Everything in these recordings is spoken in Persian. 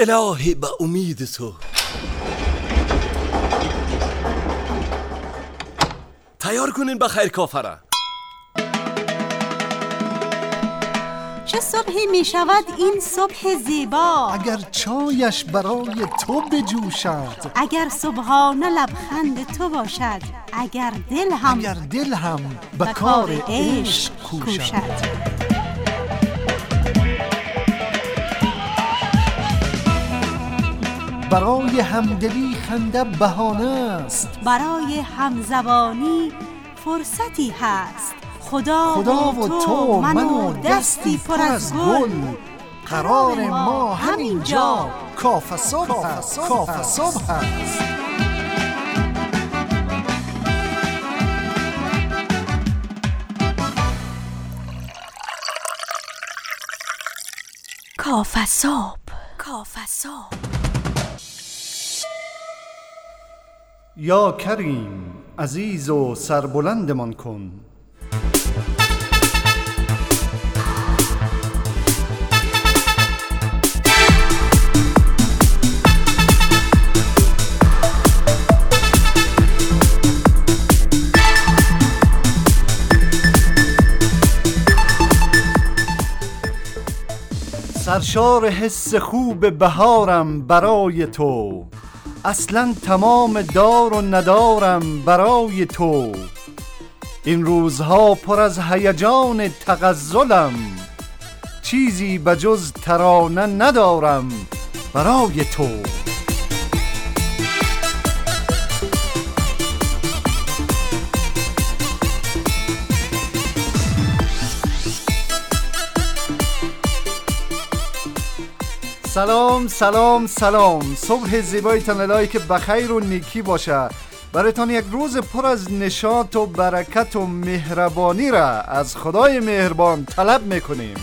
الهی به امید تو. تیار کنین بخیر کافره. چه صبحی می شود این صبح زیبا، اگر چایش برای تو بجوشد، اگر صبحانه لبخند تو باشد، اگر دل هم به کار عشق کوشد. برای همدلی خنده بهانه است، برای همزبانی فرصتی هست. خدا و تو من و دستی پر از گل، قرار ما همینجا کافه صبح است. کافه صبح. یا کریم عزیز و سربلندمان کن، سرشار حس خوب بهارم برای تو، اصلا تمام دار و ندارم برای تو. این روزها پر از هیجان تغزلم، چیزی بجز ترانه ندارم برای تو. سلام. صبح زیبایتان الهی که بخیر و نیکی باشه. برایتان یک روز پر از نشاط و برکت و مهربانی را از خدای مهربان طلب میکنیم.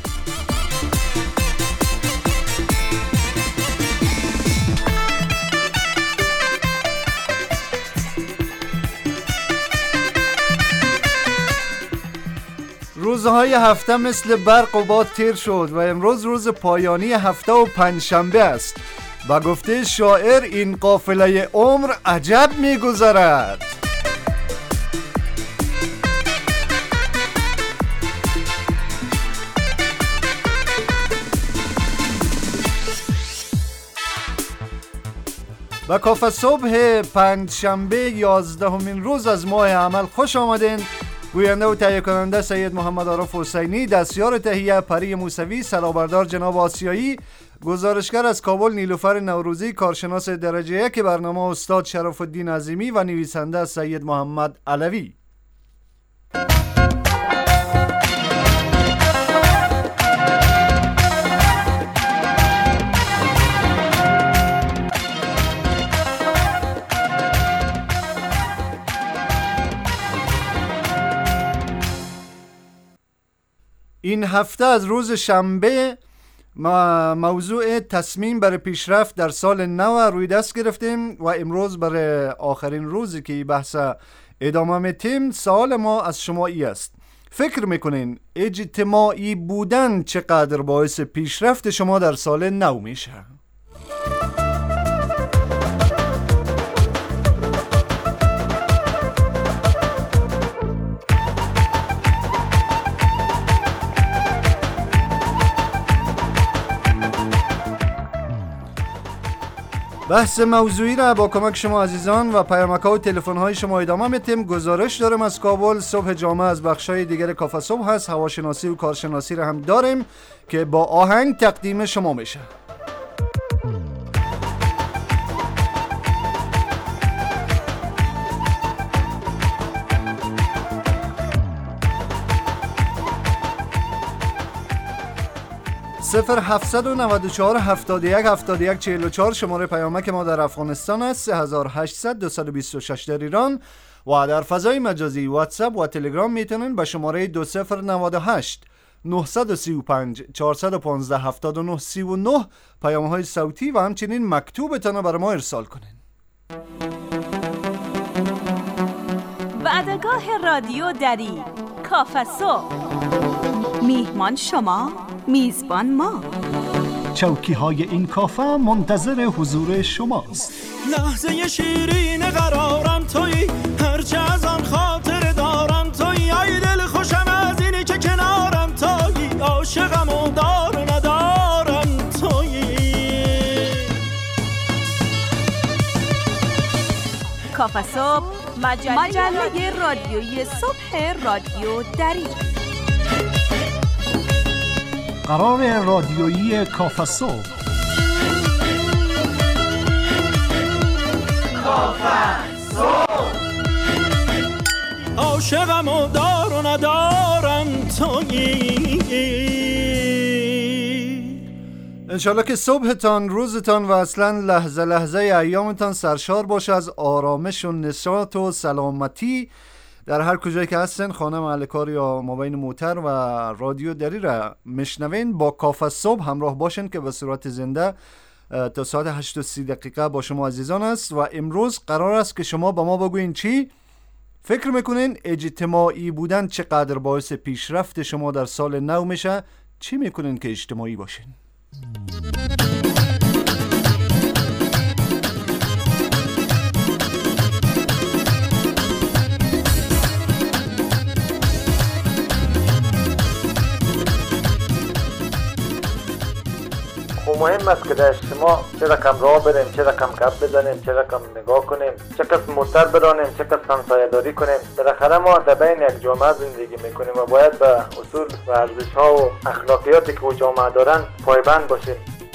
روزهای هفته مثل برق و باد تیر شد و امروز روز پایانی هفته و پنجشنبه است. با گفته شاعر این قافله عمر عجب می‌گذرد. با کافه صبح پنجشنبه 11مین روز از ماه عمل خوش آمدین. گوینده و تهیه کننده سید محمد عارف حسینی، دستیار تهیه پری موسوی، سلابردار جناب آسیایی، گزارشگر از کابل نیلوفر نوروزی، کارشناس درجه 1 برنامه استاد شرف الدین عظیمی و نویسنده سید محمد علوی. این هفته از روز شنبه موضوع تصمیم برای پیشرفت در سال نو روی دست گرفتیم و امروز برای آخرین روزی که بحث ادامه میتیم سوال ما از شما ای است: فکر میکنین اجتماعی بودن چقدر باعث پیشرفت شما در سال نو میشه؟ بحث موضوعی را با کمک شما عزیزان و پیامک‌ها و تلفن‌های شما ادامه میتیم. گزارش دارم از کابل، صبح جامعه از بخش‌های دیگر کافه صبح هست، هواشناسی و کارشناسی را هم داریم که با آهنگ تقدیم شما میشه. صفر 794 71 71 44 شماره پیامک ما در افغانستان است. 3800 226 در ایران و در فضای مجازی واتساپ و تلگرام میتونن به شماره 2098 935 415 79 39 پیام‌های صوتی و همچنین مکتوبتان برای ما ارسال کنین. وعدگاه رادیو دری کافه صبح، میهمان شما، میزبان ما. چوکی‌های این کافه منتظر حضور شماست. لحظه شیرین قرارم تویی، هرچه از آن خاطر دارم تویی، ای دل خوشم از اینی که کنارم تویی، عاشقم و دار و ندارم تویی. کافه صبح، مجله رادیویی صبح رادیو دری. قرار رادیویی کافه صبح. کافه صبح. عاشقم و دار و ندارم تویی. انشالله که صبحتان، روزتان و اصلا لحظه لحظه ایامتان سرشار باشه از آرامش و نشاط و سلامتی در هر کجایی که هستن، خانه، محل کار یا مابین موتر و رادیو دری را مشنوین. با کافه صبح همراه باشین که به صورت زنده تا ساعت 8:30 با شما عزیزان است. و امروز قرار است که شما با ما بگوین چی فکر میکنین اجتماعی بودن چقدر باعث پیشرفت شما در سال نو میشه. چی میکنین که اجتماعی باشین؟ مهم است که در اجتماع چه رقم راه بریم، چه رقم گپ بزنیم، چه رقم نگاه کنیم، چه کس موتر برانیم، چه کس همسایه‌داری کنیم. بالاخره ما در بین یک جامعه زندگی میکنیم و باید به اصول و ارزش‌ها و اخلاقیاتی که او جامعه دارن پایبند باشیم.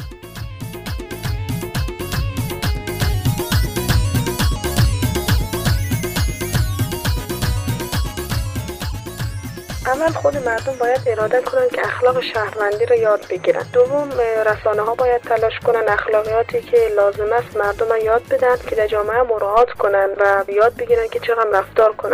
اول خود مردم باید اراده کنن که اخلاق شهروندی رو یاد بگیرن. دوم، رسانه ها باید تلاش کنن اخلاقیاتی که لازم است مردم رو یاد بدن که در جامعه مراعات کنن و یاد بگیرن که چقدر رفتار کنن.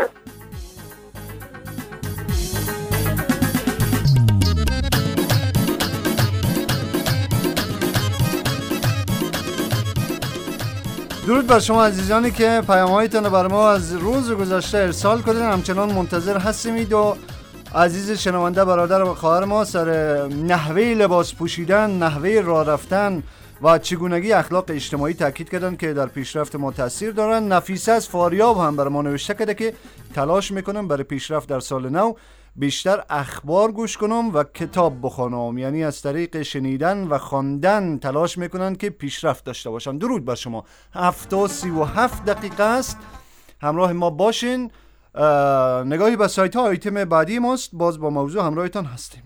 درود بر شما عزیزانی که پیام‌هایتان رو برای ما از روز گذشته ارسال کردین. همچنان منتظر هستیم و عزیز شنونده برادر و خواهر ما سر نحوه لباس پوشیدن، نحوه راه رفتن و چگونگی اخلاق اجتماعی تاکید کردن که در پیشرفت ما تاثیر دارن. نفیسه از فاریاب هم برای ما نوشته کرده که تلاش میکنم برای پیشرفت در سال نو بیشتر اخبار گوش کنم و کتاب بخونم، یعنی از طریق شنیدن و خواندن تلاش میکنن که پیشرفت داشته باشن. درود بر شما. 7:37 است. همراه ما باشین. نگاهی به سایت ها آیتم بعدی ماست. باز با موضوع همراهتان هستیم.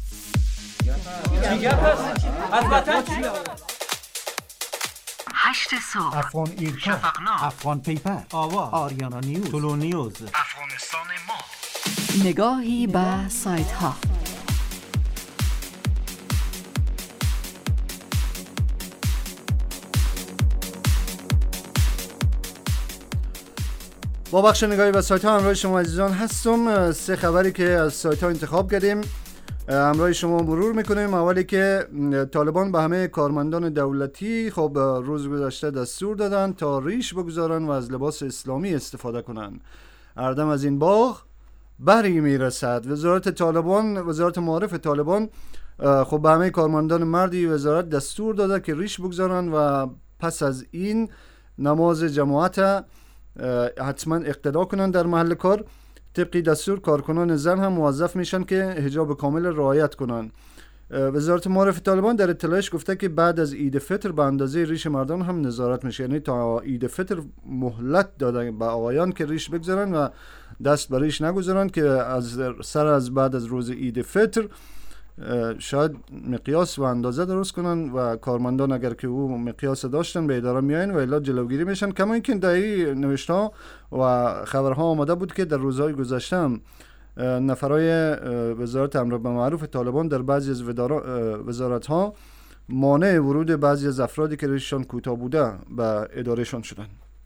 8 صبح، افغان ایرکا، افغان پیپر، آریانا نیوز، طلو نیوز، افغانستان ما. نگاهی به سایت ها. با بخش نگاهی به سایت ها همراه شما عزیزان هستم. 3 خبری که از سایت ها انتخاب کردیم همراه شما مرور میکنیم. اولی که طالبان به همه کارمندان دولتی خب روز گذشته دستور دادن تا ریش بگذارن و از لباس اسلامی استفاده کنن. اردم از این باغ بری میرسد. وزارت معارف طالبان خب به همه کارمندان مردی وزارت دستور داده که ریش بگذارن و پس از این نماز جماعت حتما اقتدا کنن در محل کار. طبق دستور کارکنان زن هم موظف میشن که حجاب کامل رعایت کنن. وزارت معارف طالبان در اطلاعش گفته که بعد از عید فطر به اندازه ریش مردان هم نظارت میشه، یعنی تا عید فطر مهلت دادن به آقایان که ریش بگذارن و دست به ریش نگذارن که از بعد از روز عید فطر شاید مقیاس و اندازه درست کنن و کارمندان اگر که او مقیاس داشتن به اداره میاین و الا جلوگیری میشن. کما اینکه در این نوشته‌ها و خبرها آمده بود که در روزهای گذشته هم نفرای وزارت امر بالمعروف طالبان در بعضی از وزارت‌ها مانع ورود بعضی از افرادی که ریششان کوتاه بوده به ادارهشان شدن.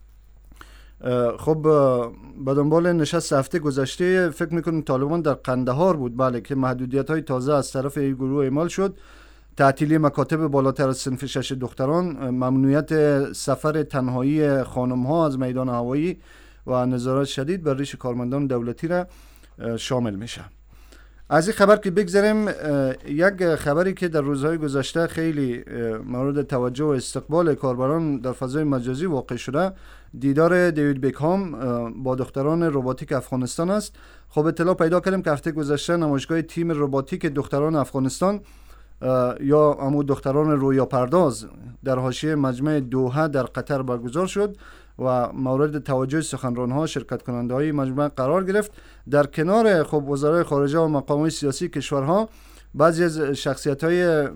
خب به دنبال نشست هفته گذشته فکر میکنم طالبان در قندهار بود، بله، که محدودیت‌های تازه از طرف این گروه اعمال شد. تعطیلی مکاتب بالاتر از صنف 6 دختران، ممنوعیت سفر تنهایی خانم‌ها از میدان هوایی و نظارت شدید بر ریش کارمندان دولتی را شامل میشه. از این خبر که بگذاریم، یک خبری که در روزهای گذشته خیلی مورد توجه و استقبال کاربران در فضای مجازی واقع شده، دیدار دیوید بکهام با دختران رباتیک افغانستان است. خب اطلاع پیدا کردیم که هفته گذشته نمایشگاه تیم رباتیک دختران افغانستان یا همون دختران رویا پرداز در حاشیه مجمع دوحه در قطر برگزار شد و مورد توجه سخنران‌ها شرکت کننده‌های مجمع قرار گرفت. در کنار خب وزرای خارجه و مقامات سیاسی کشورها، بعضی از شخصیت‌های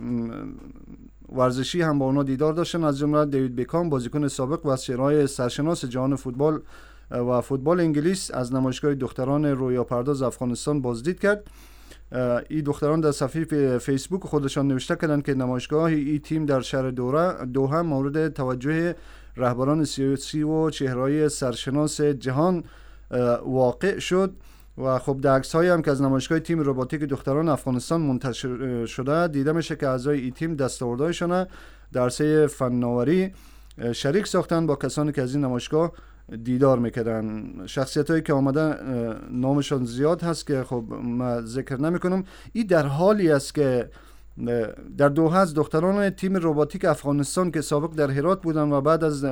ورزشی هم با اونا دیدار داشتن، از جمله دیوید بکهام بازیکن سابق و از چهره‌های سرشناس جهان فوتبال و فوتبال انگلیس از نمایشگاه دختران رویا پرداز افغانستان بازدید کرد. این دختران در صفحه فیسبوک خودشان نوشته کردند که نمایشگاه این تیم در شهر دوحه مورد توجه رهبران سیاسی و چهره‌های سرشناس جهان واقع شد و خب در عکس‌هایی هم که از نمایشگاه تیم رباتیک دختران افغانستان منتشر شده دیده میشه که اعضای این تیم دستاوردهایشان در عرصه فناوری شریک ساختن با کسانی که از این نمایشگاه دیدار میکردن. شخصیتایی که آمدن نامشان زیاد هست که خب ما ذکر نمیکنم. این در حالی است که در دوحه از دختران تیم رباتیک افغانستان که سابق در هرات بودن و بعد از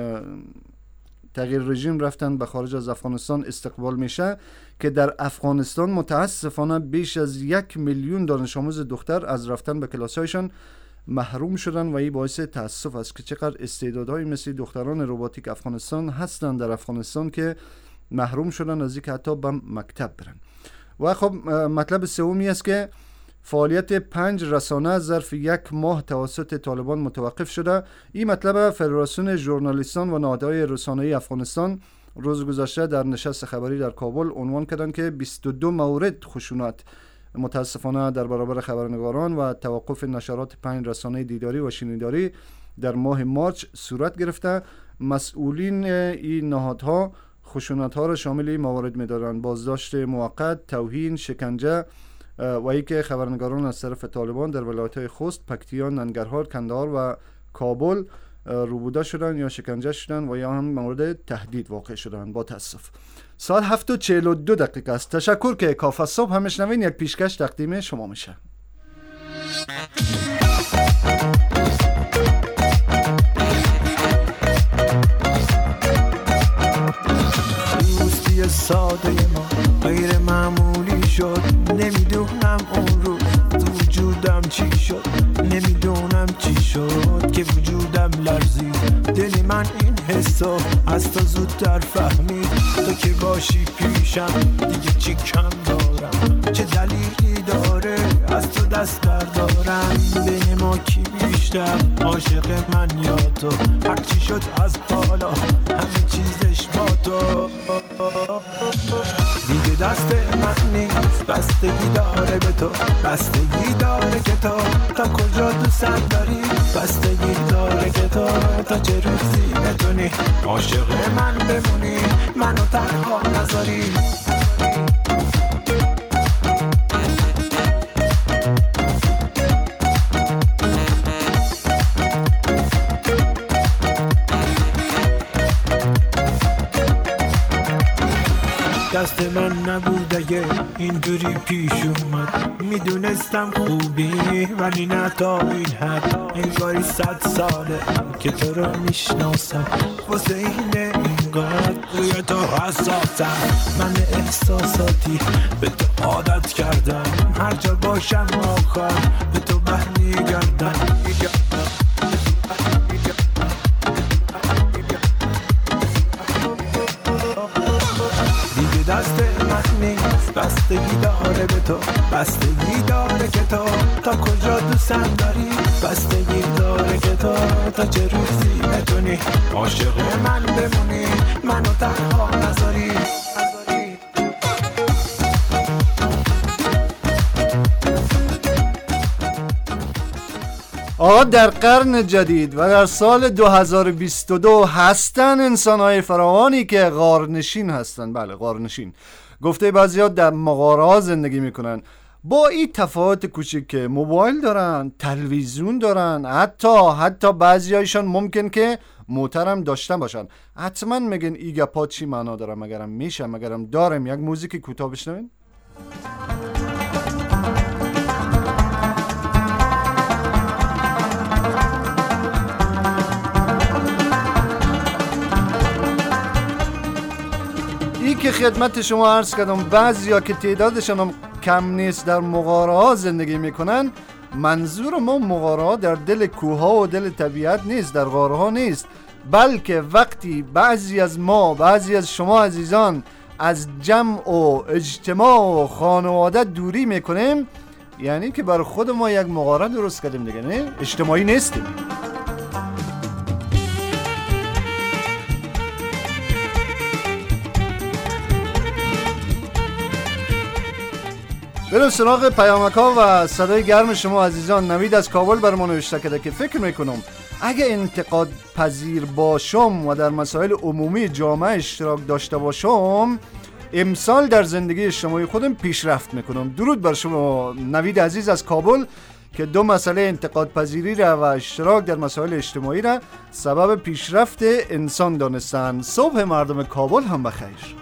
تغییر رژیم رفتن به خارج از افغانستان استقبال میشه که در افغانستان متاسفانه بیش از 1 میلیون دانش آموز دختر از رفتن به کلاس‌هایشان محروم شدن و این باعث تأسف است که چقدر استعدادهای مثل دختران رباتیک افغانستان هستند در افغانستان که محروم شدن از اینکه حتی به مکتب برن. و خب مطلب سومی است که فعالیت 5 رسانه ظرف 1 ماه توسط طالبان متوقف شده. این مطلب فدراسیون ژورنالیستان و نهادهای رسانه‌ای افغانستان روز گذشته در نشست خبری در کابل عنوان کردند که 22 مورد خشونت متاسفانه در برابر خبرنگاران و توقف نشرات 5 رسانه دیداری و شنیداری در ماه مارچ صورت گرفته. مسئولین این نهادها خشونت‌ها را شامل این موارد می‌دارند: بازداشت موقت، توهین، شکنجه و اینکه خبرنگاران از طرف طالبان در ولایت‌های خوست، پکتیا، ننگرهار، کندهار و کابل روبوده شدن یا شکنجه شدن و یا هم مورد تهدید واقع شدن. با تاسف. ساعت 7:42 است. تشکر که کافه صبح هم میشنوین. یک پیشکش تقدیم شما میشه. دوستی ساده ما غیر معمولی شد. نمیدونم اون رو تو وجودم چی شد، نمیدونم چی شد که وجودم لرزید. دل من این حسو از تو زودتر فهمید. تو که باشی پیشم دیگه چی کم دارم، چه دلیلی داره از تو دست بردارم. بین ما کی بیشتر عاشق من یا تو؟ هر چی شد از بالا همه چیزش با تو. دیگه دست من نیست، بستگی داره به تو، بستگی داره که تو تا کجا دوست داری، بستگی داره که تو تا چه روزی بتونی عاشق من بمونی، منو تنها نذاری. دست من نبود اگه اینجوری پیش اومد. میدونستم خوبی ولی نه تا این حد. انگاری 100 ساله که تو رو میشناسم، واسه اینه اینقدر روی تو حساسم. من احساساتی به تو عادت کردم، هر جا باشم آخر به تو برمیگردم. دست من نیست، بستگی داره به تو، بستگی داره که تو تا کجا دوست داری، بستگی داره که تو تا چه روزی بتونی عاشق من بمونی، منو تنها نذاری. آقا در قرن جدید و در سال 2022 هستن انسان‌های فراوانی که غارنشین هستن. بله، غارنشین. گفته بعضی‌ها در مغاره‌ها زندگی میکنن، با این تفاوت کوچیک که موبایل دارن، تلویزیون دارن، حتی بعضی‌هایشان ممکن که موترم داشتن باشن. حتما میگن این گپا چی معنا داره؟ مگرم میشه؟ مگرم دارم؟ یک موزیک کوتاه بشنوین. خدمت شما عرض کردم بعضیا که تعدادشان هم کم نیست در مغاره ها زندگی میکنن. منظور ما مغاره ها در دل کوه ها و دل طبیعت نیست، در غاره ها نیست، بلکه وقتی بعضی از ما، بعضی از شما عزیزان از جمع و اجتماع و خانواده دوری میکنیم، یعنی که بر خود ما یک مغاره درست کردیم دیگه، نه؟ اجتماعی نیستیم. بریم سراغ پیامک‌ها و صدای گرم شما عزیزان. نوید از کابل بر ما نوشته کرده که فکر میکنم اگه انتقاد پذیر باشم و در مسائل عمومی جامعه اشتراک داشته باشم، امسال در زندگی اجتماعی خودم پیشرفت میکنم. درود بر شما نوید عزیز از کابل که دو مسئله انتقاد پذیری را و اشتراک در مسائل اجتماعی را سبب پیشرفت انسان دانستند. صبح مردم کابل هم بخیر.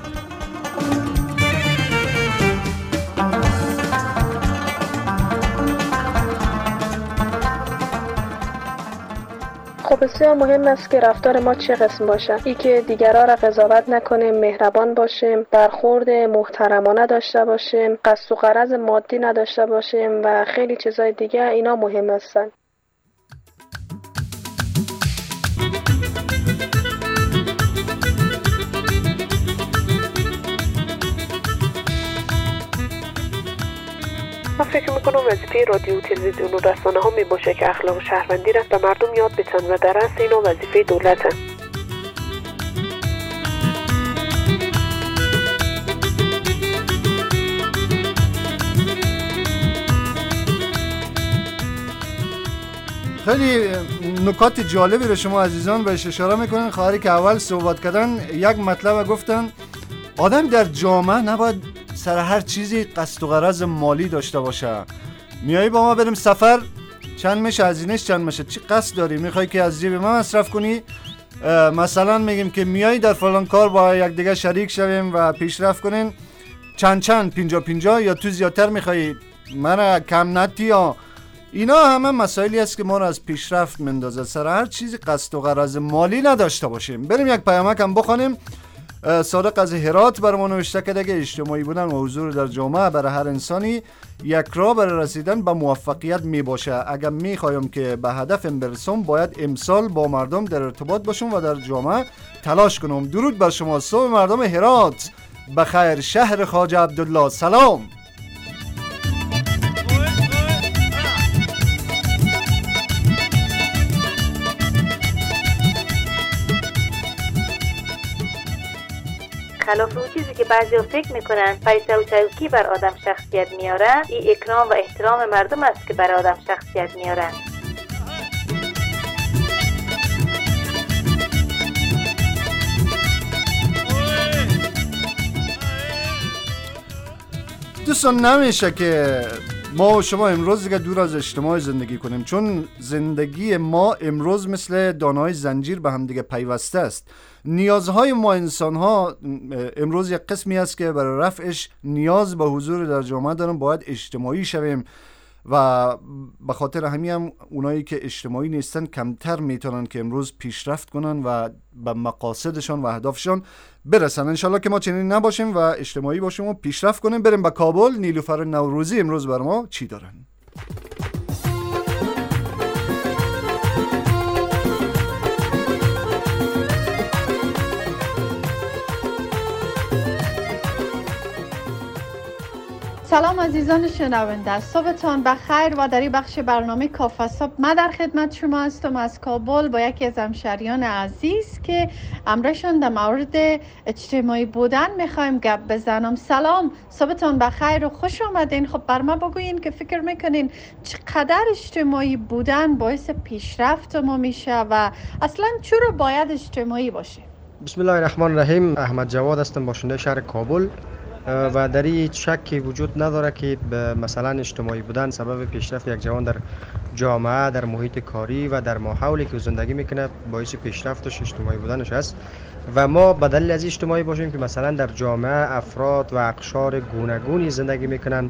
خب بسیار مهم است که رفتار ما چه قسم باشه. ای که دیگران را قضاوت نکنیم، مهربان باشیم، برخورد محترمانه داشته باشیم، قصد و غرض مادی نداشته باشیم و خیلی چیزای دیگه، اینا مهم هستن. من فکر میکنم وظیفه رادیو و تلویزیون و رسانه ها می باشه که اخلاق شهروندی را به مردم یاد بدن و در اصل اینا وظیفه دولته. خیلی نکات جالبی رو شما عزیزان بهش اشاره میکنن. خواهری که اول صحبت کردن یک مطلب گفتن آدم در جامعه نباید سر هر چیزی قصد و غرض مالی داشته باشه. میایی با ما بریم سفر، چند میشه هزینه‌اش، چند میشه، چی قصد داری؟ میخوای که از جیب ما مصرف کنی؟ مثلا میگیم که میایی در فلان کار با یک دیگه شریک شویم و پیشرفت کنین، چند 50-50 یا تو زیادتر میخوای من کم نتی، یا اینا همه مسائلی است که ما رو از پیشرفت مندازه. سر هر چیزی قصد و غرض مالی نداشته باشیم. بریم یک پیامک هم بخونیم. صادق از هرات برامون نوشته کرده که اجتماعی بودن و حضور در جامعه برای هر انسانی یک راه برای رسیدن به موفقیت می باشه. اگر می خوایم که به هدفم برسم باید امسال با مردم در ارتباط باشم و در جامعه تلاش کنم. درود بر شما. صبح مردم هرات بخیر. شهر خواجه عبدالله سلام. خلاف اون چیزی که بعضی ها فکر میکنن پیسه و چوکی بر آدم شخصیت میاره، این اکرام و احترام مردم است که بر آدم شخصیت میاره. دوستان نمیشه که ما و شما امروز دیگه دور از اجتماع زندگی کنیم، چون زندگی ما امروز مثل دانه‌های زنجیر به هم دیگه پیوسته است. نیازهای ما انسان ها امروز یک قسمی است که برای رفعش نیاز به حضور در جامعه دارن، باید اجتماعی شویم و به خاطر همین هم اونایی که اجتماعی نیستن کمتر میتونن که امروز پیشرفت کنن و به مقاصدشان و اهدافشان برسن. انشالله که ما چنین نباشیم و اجتماعی باشیم و پیشرفت کنیم. بریم به کابل. نیلوفر نوروزی امروز بر ما چی دارن؟ سلام عزیزان شنونده، صبحتان بخیر و در این بخش برنامه کافه صبح من در خدمت شما هستم از کابل با یکی از همشهریان عزیز که امرشان در مورد اجتماعی بودن میخوایم گپ بزنم. سلام، صبحتان بخیر و خوش آمدین. خب بر ما بگوین که فکر میکنین چقدر اجتماعی بودن باعث پیشرفت ما میشه و اصلا چرا باید اجتماعی باشه؟ بسم الله الرحمن الرحیم. احمد جواد هستم، باشنده شهر کابل و در این شکی وجود نداره که مثلا اجتماعی بودن سبب پیشرفت یک جوان در جامعه، در محیط کاری و در ماحولی که زندگی میکنه باعث پیشرفتش اجتماعی بودنش است. و ما به دلیل از اجتماعی باشیم که مثلا در جامعه افراد و اقشار گوناگونی زندگی میکنن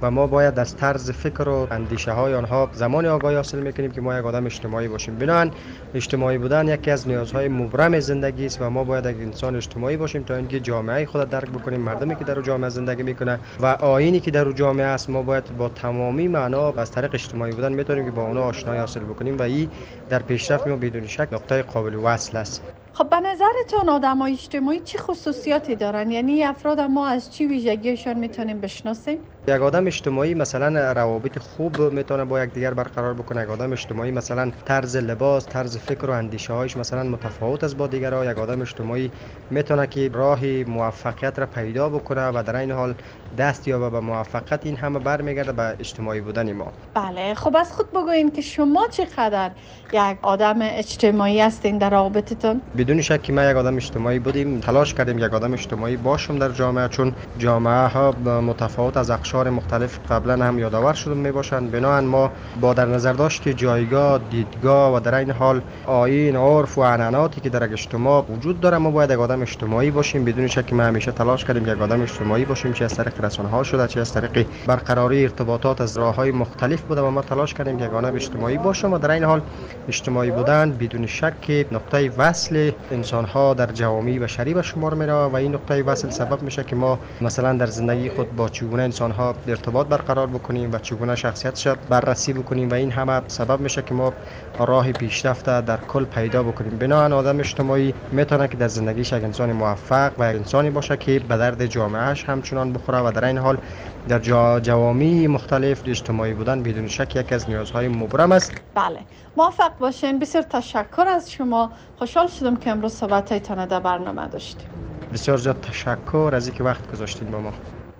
و ما باید از طرز فکر و اندیشه های آنها زمان آگاهی حاصل میکنیم که ما یک آدم اجتماعی باشیم. بنابراین اجتماعی بودن یکی از نیازهای مبرم زندگی است و ما باید یک انسان اجتماعی باشیم تا اینکه جامعه خود درک بکنیم، مردمی که در جامعه زندگی میکنه و آیینی که در جامعه است. ما باید با تمامی معنا از طریق اجتماعی بودن میتونیم که با اونها آشنایی حاصل بکنیم و این در پیشرفت ما بدون شک نقطه قابل وصل است. خب به نظرتون آدمای اجتماعی چه خصوصیاتی دارن؟ یعنی افراد ما از چه ویژگیشون میتونیم بشناسیم؟ یک آدم اجتماعی مثلا روابط خوب میتونه با یکدیگر برقرار بکنه. یک آدم اجتماعی مثلا طرز لباس، طرز فکر و اندیشه هایش مثلا متفاوت از با دیگرها. یک آدم اجتماعی میتونه که راه موفقیت را پیدا بکنه و در این حال دست یابه به موفقیت. این همه برمیگرده به اجتماعی بودن ما. بله، خب از خود بگوین که شما چقدر یک آدم اجتماعی هستین در روابطتون؟ بدون شک که ما یک آدم اجتماعی بودیم، تلاش کردیم یک آدم اجتماعی باشم در جامعه، چون جامعه ها متفاوت از اقشار مختلف قبلا هم یادآور شده میباشند. بنابراین ما با در نظر داشت که جایگاه، دیدگاه و در این حال آیین، عرف و عنعناتی که در اجتماع وجود داره، ما باید یک آدم اجتماعی باشیم. بدون شک ما همیشه تلاش کردیم یک آدم اجتماعی باشیم، چه از طریق رسانه‌ها شده، چه از طریق برقراری ارتباطات از راه‌های مختلف بوده و ما تلاش کردیم یک آدم اجتماعی باشیم. و در این حال اجتماعی بودن بدون شک نقطه وصل انسان‌ها در جوامع بشری به شمار میره و این نقطه وصل سبب میشه که ما مثلا در زندگی خود با چگونه انسان‌ها ارتباط برقرار بکنیم و چگونه شخصیتش بررسی بکنیم و این همه سبب میشه که ما راه پیشرفت در کل پیدا بکنیم. بنابراین آدم اجتماعی میتونه که در زندگیش یک انسان موفق و انسانی باشه که به درد جامعهش همچنان بخوره و در این حال در جوامع مختلف اجتماعی بودن بدون شک یکی از نیازهای مبرم است. بله، موفق باشین. بسیار تشکر از شما. خوشحال شدم که امروز صحبت‌هایتان در برنامه داشتیم. بسیار زیاد تشکر از اینکه وقت گذاشتید با ما.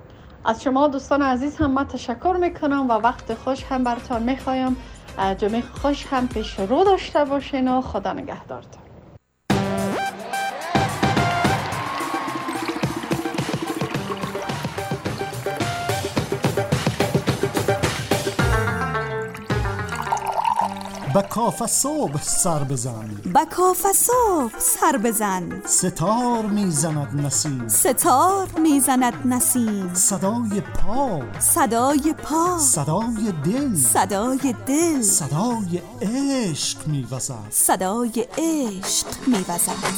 از شما دوستان عزیز هم من تشکر میکنم و وقت خوش هم براتون میخوایم. جمعه خوش هم پیش رو داشته باشین و خدا نگهدارتون. با کاف صبح سر بزن، با کاف صبح سر بزن، ستار میزند نسیم، ستار میزند نسیم، صدای پا، صدای پا، صدای دل، صدای دل، صدای عشق میوزد، صدای عشق میوزد.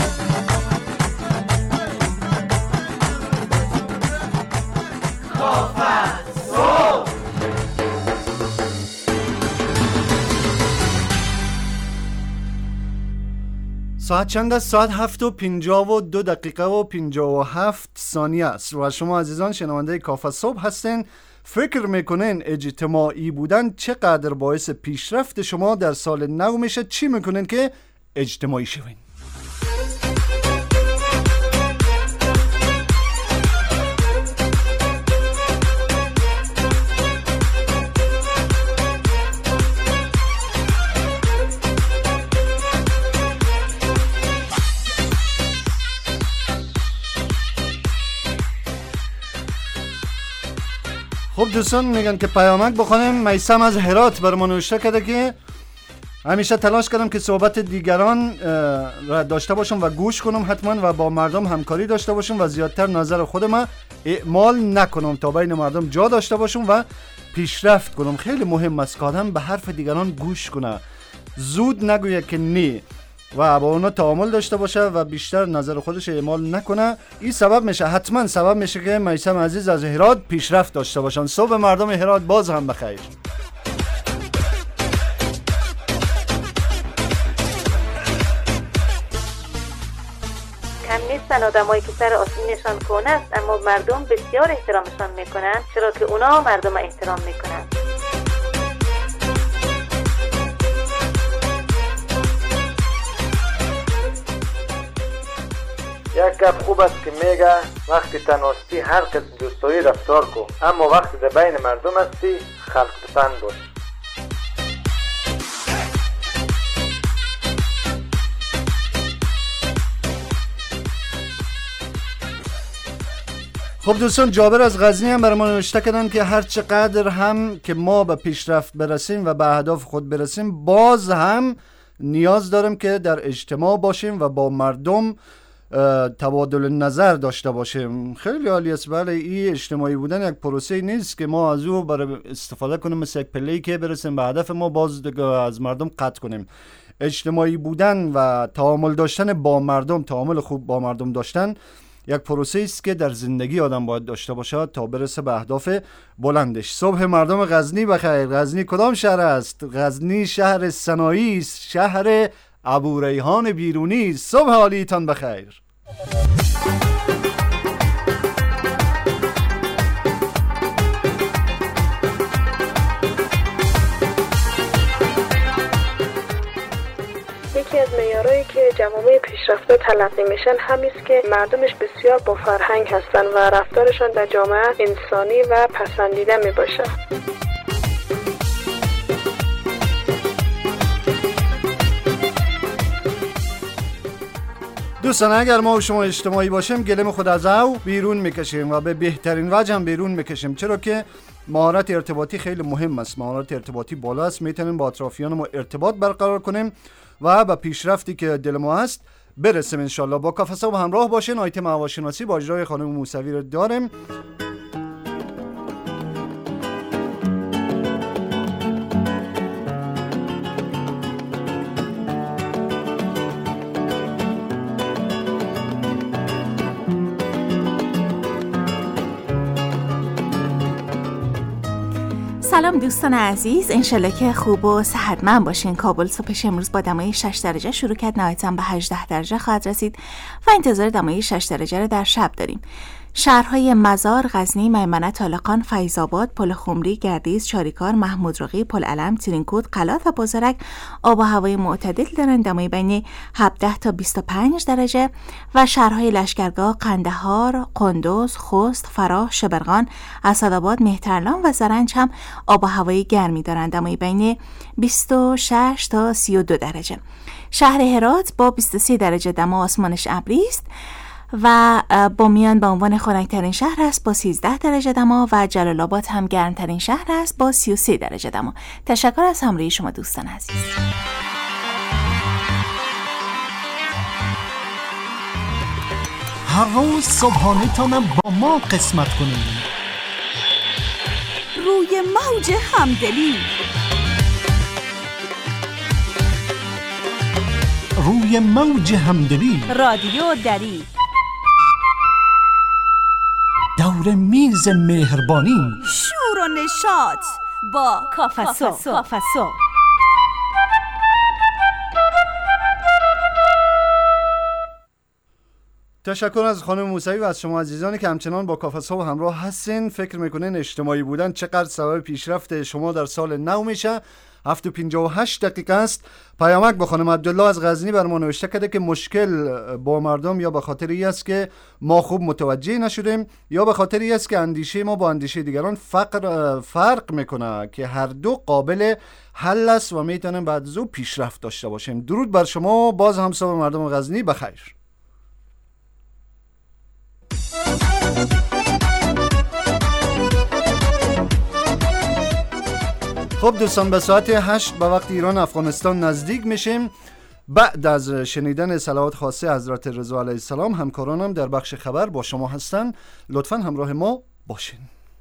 ساعت چند است؟ ساعت 7:52 و 57 ثانیه است و شما عزیزان شنونده کاف صبح هستین. فکر میکنین اجتماعی بودن چقدر باعث پیشرفت شما در سال نو میشه؟ چی میکنین که اجتماعی شوین؟ خب دوستان میگن که پیامک بخونیم. میثم از هرات برام نوشته کرده که همیشه تلاش کردم که صحبت دیگران را داشته باشم و گوش کنم حتما و با مردم همکاری داشته باشم و زیادتر نظر خودم اعمال نکنم تا بین مردم جا داشته باشم و پیشرفت کنم. خیلی مهم است که آدم به حرف دیگران گوش کنه، زود نگویه که نه و با اونا تعامل داشته باشه و بیشتر نظر خودش اعمال نکنه. این سبب میشه، حتما سبب میشه که میثم عزیز از هرات پیشرفت داشته باشن. صبح مردم هرات باز هم بخیر. کم نیستن آدمایی که سر آسیبشان کونه است اما مردم بسیار احترامشان میکنن، چرا که اونا مردم احترام میکنن. یک گپ خوب است که میگه وقتی تنهاستی هر قسم دوستایی رفتار کو، اما وقتی در بین مردم هستی خلق پسند باش. خب دوستان جابر از غزنی هم برای ما نوشته کردن که هر چقدر هم که ما به پیشرفت برسیم و به اهداف خود برسیم باز هم نیاز داریم که در اجتماع باشیم و با مردم تبادل نظر داشته باشیم. خیلی عالی است. بله، این اجتماعی بودن یک پروسه نیست که ما از او برای استفاده کنیم مثل یک پله‌ای که برسیم به هدف ما باز دیگه از مردم قطع کنیم. اجتماعی بودن و تعامل داشتن با مردم، تعامل خوب با مردم داشتن یک پروسه است که در زندگی آدم باید داشته باشه تا برسه به اهداف بلندش. صبح مردم غزنی بخیر. غزنی کدام شهر است؟ غزنی شهر صنایعی است، شهر ابوریحان بیرونی. صبح حالیتان بخیر. یکی از معیارهایی که جوامع پیشرفته تلقی میشن همیست که مردمش بسیار با فرهنگ هستن و رفتارشان در جامعه انسانی و پسندیده میباشه. دوستان، اگر ما و شما اجتماعی باشیم گلم خود از او بیرون میکشیم و به بهترین وجه هم بیرون میکشیم، چرا که مهارت ارتباطی خیلی مهم است. مهارت ارتباطی بالا است، میتونیم با اطرافیان ما ارتباط برقرار کنیم و به پیشرفتی که دل ما هست برسیم انشالله. با کافه صبح همراه باشین. آیتم هواشناسی با اجرای خانم موسوی رو داریم. سلام دوستان عزیز، انشالله که خوب و صحتمند باشین. کابل صبحش امروز با دمای 6 درجه شروع کرد، نهایتاً به 18 درجه خواهد رسید و انتظار دمای 6 درجه رو در شب داریم. شهرهای مزار، غزنی، میمنه، طالقان، فیض‌آباد، پل خمری، گردیز، چاریکار، محمود رقی، پل علم، ترینکوت، قلات و بازرگ آب و هوای معتدل دارن، دمای بین 17 تا 25 درجه و شهرهای لشکرگاه، قندهار، قندوز، خوست، فراه، شبرغان، اسدآباد، مهترلان و زرنج هم آب و هوای گرمی دارن، دمای بین 26 تا 32 درجه. شهر هرات با 23 درجه دما آسمانش ابری است و بامیان به عنوان خنک‌ترین شهر است با 13 درجه دما و جلال آباد هم گرمترین شهر است با 33 درجه دما. تشکر از همراهی شما دوستان عزیز. هر روز صبحانه تانم با ما قسمت کنید. روی موج همدلی، روی موج همدلی، رادیو دری، دور میز مهربانی، شور و نشاط با کافسو. تشکر از خانم موسوی و از شما عزیزانی که همچنان با کافه صبح همراه هستین. فکر میکنین اجتماعی بودن چقدر سبب پیشرفت شما در سال نو میشه؟ 7:58 دقیقه است. پیامک با خانم عبدالله از غزنی بر ما نوشته کرده که مشکل با مردم یا به خاطر این است که ما خوب متوجه نشدیم یا به خاطر این است که اندیشه ما با اندیشه دیگران فرق میکنه که هر دو قابل حل است و میتونیم بعد از او پیشرفت داشته باشیم. درود بر شما. باز هم صبح مردم غزنی بخیر. خب دوستان، به ساعت 8 به وقت ایران افغانستان نزدیک میشیم. بعد از شنیدن صلوات خاصه حضرت رضا علیه السلام، همکارانم در بخش خبر با شما هستن. لطفاً همراه ما باشین.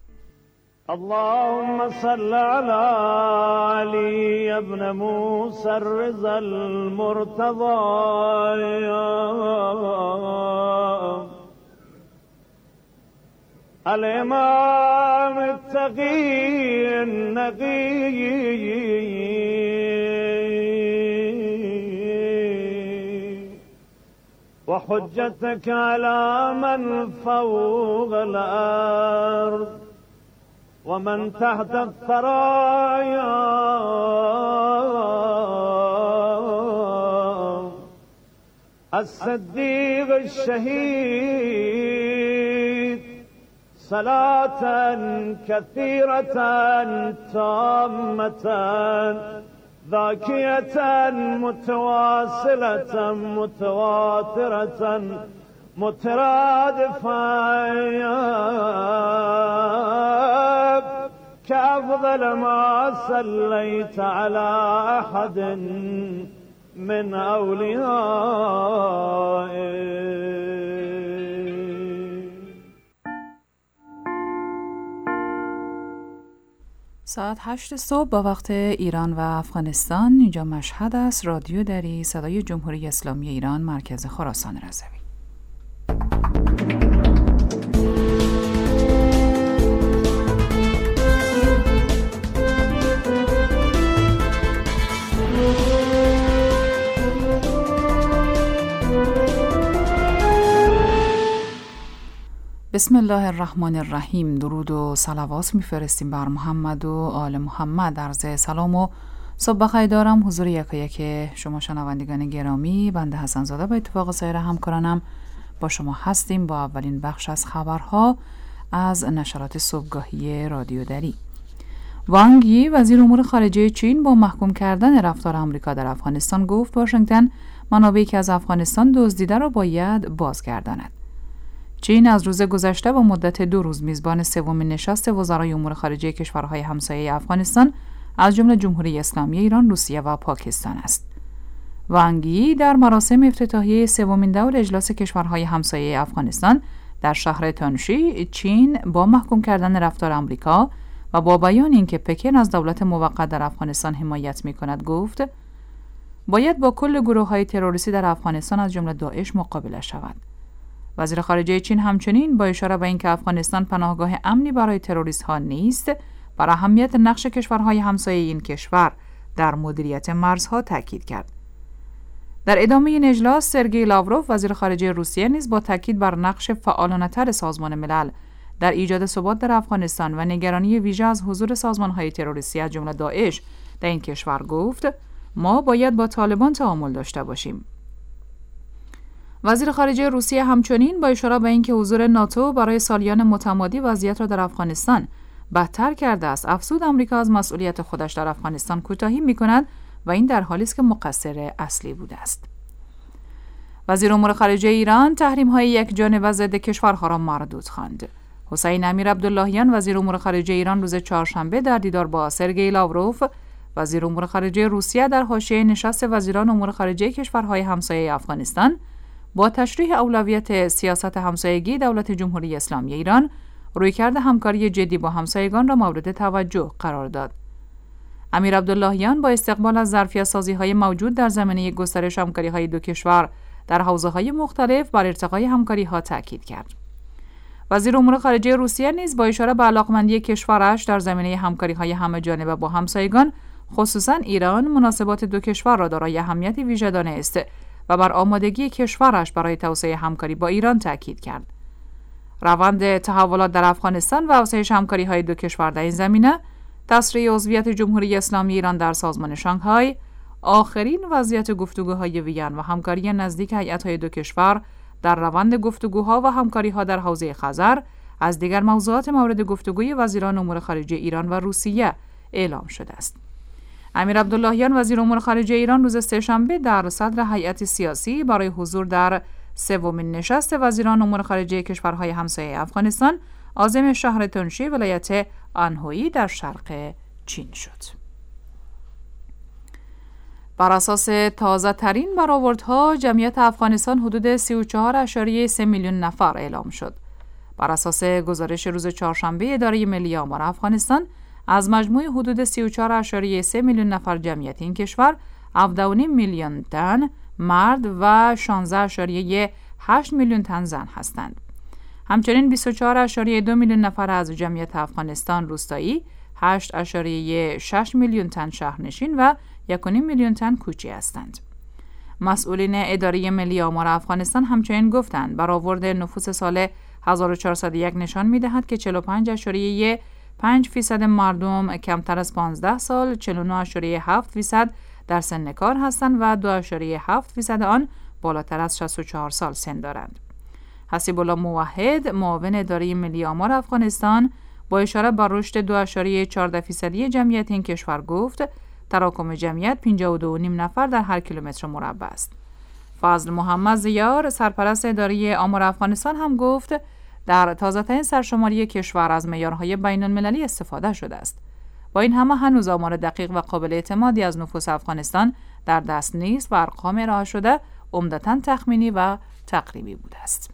اللهم صل علی علی ابن موسی الرضا المرتضی الامام التقی النقی وحجتك على من فوق الأرض ومن تحت الثرايا الصديق الشهيد صلاة كثيرة تامة ذاكية متواصلة متواترة مترادفة كأفضل ما صليت على أحد من اولیائه. ساعت 8 صبح با وقت ایران و افغانستان. اینجا مشهد است. رادیو دری، صدای جمهوری اسلامی ایران، مرکز خراسان رضوی. بسم الله الرحمن الرحیم. درود و صلوات میفرستیم بر محمد و آل محمد. عرض سلام و صبح بخیر دارم حضور یک شما شنوندگان گرامی. بنده حسن زاده با اتفاق سایر همکارانم با شما هستیم با اولین بخش از خبرها از نشرات صبحگاهی رادیو دری. وانگ یی وزیر امور خارجه چین با محکوم کردن رفتار آمریکا در افغانستان گفت واشنگتن منابعی که از افغانستان دزدیده را باید بازگرداند. چین از روز گذشته با مدت 2 روز میزبان سومین نشست وزرای امور خارجه کشورهای همسایه افغانستان از جمله جمهوری اسلامی ایران، روسیه و پاکستان است. وانگ یی در مراسم افتتاحیه سومین دور اجلاس کشورهای همسایه افغانستان در شهر تانشی، چین با محکوم کردن رفتار آمریکا و با بیان اینکه پکن از دولت موقت در افغانستان حمایت می‌کند گفت باید با کل گروه‌های تروریستی در افغانستان از جمله داعش مقابله شود. وزیر خارجه چین همچنین با اشاره به اینکه افغانستان پناهگاه امنی برای تروریست‌ها نیست، بر اهمیت نقش کشورهای همسایه این کشور در مدیریت مرزها تاکید کرد. در ادامه این اجلاس سرگئی لاوروف وزیر خارجه روسیه نیز با تاکید بر نقش فعالانه‌تر سازمان ملل در ایجاد ثبات در افغانستان و نگرانی ویژه از حضور سازمان‌های تروریستی از جمله داعش در این کشور گفت ما باید با طالبان تعامل داشته باشیم. وزیر خارجه روسیه همچنین با اشاره به اینکه حضور ناتو برای سالیان متمادی وضعیت را در افغانستان بدتر کرده است، افزود آمریکا از مسئولیت خودش در افغانستان کوتاهی می‌کند و این در حالی است که مقصر اصلی بوده است. وزیر امور خارجه ایران تحریم‌های یکجانبه ضد کشورها را مردود خواند. حسین امیر عبداللهیان وزیر امور خارجه ایران روز چهارشنبه در دیدار با سرگئی لاوروف وزیر امور خارجه روسیه در حاشیه نشست وزیران امور خارجه کشورهای همسایه افغانستان با تشریح اولویت سیاست همسایگی دولت جمهوری اسلامی ایران رویکرد همکاری جدی با همسایگان را مورد توجه قرار داد. امیر عبداللهیان با استقبال از ظرفیت‌سازی‌های موجود در زمینه گسترش همکاری‌های دو کشور در حوزه‌های مختلف بر ارتقای همکاری‌ها تاکید کرد. وزیر امور خارجه روسیه نیز با اشاره به علاقمندی کشورش در زمینه همکاری‌های همه‌جانبه با همسایگان خصوصا ایران مناسبات دو کشور را دارای اهمیت ویژه دانست و بر آمادگی کشورش برای توسعه همکاری با ایران تاکید کرد. روند تحولات در افغانستان و افزایش همکاری‌های دو کشور در این زمینه، تسریع عضویت جمهوری اسلامی ایران در سازمان شانگهای، آخرین وضعیت گفتگوهای وین و همکاری نزدیک هیئت‌های دو کشور در روند گفتگوها و همکاری‌ها در حوزه خزر از دیگر موضوعات مورد گفتگوی وزیران امور خارجه ایران و روسیه اعلام شده است. امیر عبداللهیان وزیر امور خارجه ایران روز سه‌شنبه در صدر هیئت سیاسی برای حضور در سومین نشست وزیران امور خارجه کشورهای همسایه افغانستان عازم شهر تونشی ولایت آنهویی در شرق چین شد. بر اساس تازه ترین برآوردها جمعیت افغانستان حدود 34.3 میلیون نفر اعلام شد. بر اساس گزارش روز چهارشنبه اداره ملی آمار افغانستان از مجموع حدود 34.3 میلیون نفر جمعیت این کشور 17.5 میلیون تن مرد و 16.8 میلیون تن زن هستند. همچنین 24.2 میلیون نفر از جمعیت افغانستان روستایی، 8.6 میلیون تن شهرنشین و 1.5 میلیون تن کوچی هستند. مسئولین اداره ملی آمار افغانستان همچنین گفتند برآورد نفوس سال 1401 نشان می‌دهد که 45.5% مردم کمتر از 15 سال، 49.7% در سن کار هستند و 2.7% آن بالاتر از 64 سال سن دارند. حسیب الله موحد معاون اداره ملی آمار افغانستان با اشاره بر رشد 2.14% جمعیت این کشور گفت تراکم جمعیت 52.5 نفر در هر کیلومتر مربع است. فضل محمد زیار سرپرست اداره آمار افغانستان هم گفت در تازه‌ترین سرشماری کشور از معیارهای بین‌المللی استفاده شده است. با این همه هنوز آمار دقیق و قابل اعتمادی از نفوس افغانستان در دست نیست و ارقام ارائه شده عمدتاً تخمینی و تقریبی بوده است.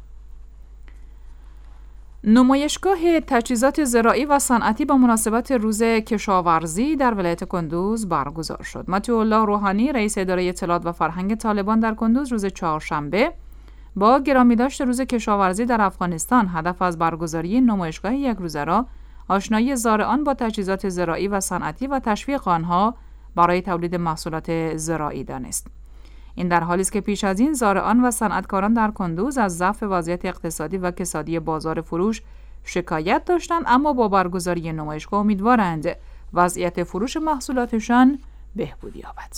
نمایشگاه تجهیزات زراعی و صنعتی با مناسبت روز کشاورزی در ولایت کندوز برگزار شد. مطیع الله روحانی رئیس اداره اطلاعات و فرهنگ طالبان در کندوز روز چهارشنبه با گرامیداشت روز کشاورزی در افغانستان هدف از برگزاری نمایشگاه یک روزه را آشنایی زارعان با تجهیزات زراعی و صنعتی و تشویق آنها برای تولید محصولات زراعی دانست. این در حالی است که پیش از این زارعان و صنعتکاران در کندوز از ضعف وضعیت اقتصادی و کسادی بازار فروش شکایت داشتند، اما با برگزاری نمایشگاه امیدوارند وضعیت فروش محصولاتشان بهبود یابد.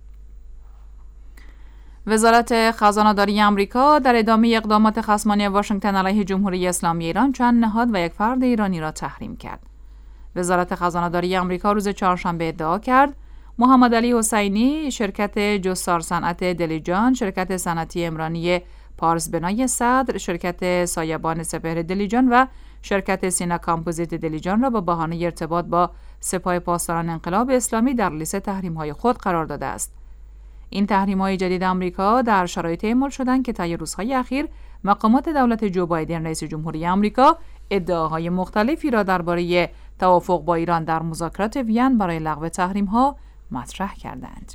وزارت خزانه‌داری آمریکا در ادامه اقدامات خصمانه واشنگتن علیه جمهوری اسلامی ایران چند نهاد و یک فرد ایرانی را تحریم کرد. وزارت خزانه‌داری آمریکا روز چهارشنبه ادعا کرد محمد علی حسینی، شرکت جسار صنعت دلیجان، شرکت صنعتی عمرانی پارس بنای صدر، شرکت سایبان سپهر دلیجان و شرکت سینا کامپوزیت دلیجان را به بهانه ارتباط با سپاه پاسداران انقلاب اسلامی در لیست تحریم‌های خود قرار داده است. این تحریم‌های جدید آمریکا در شرایط اعمال شدند که طی روزهای اخیر مقامات دولت جو بایدن رئیس جمهوری آمریکا ادعاهای مختلفی را درباره توافق با ایران در مذاکرات وین برای لغو تحریم‌ها مطرح کردند.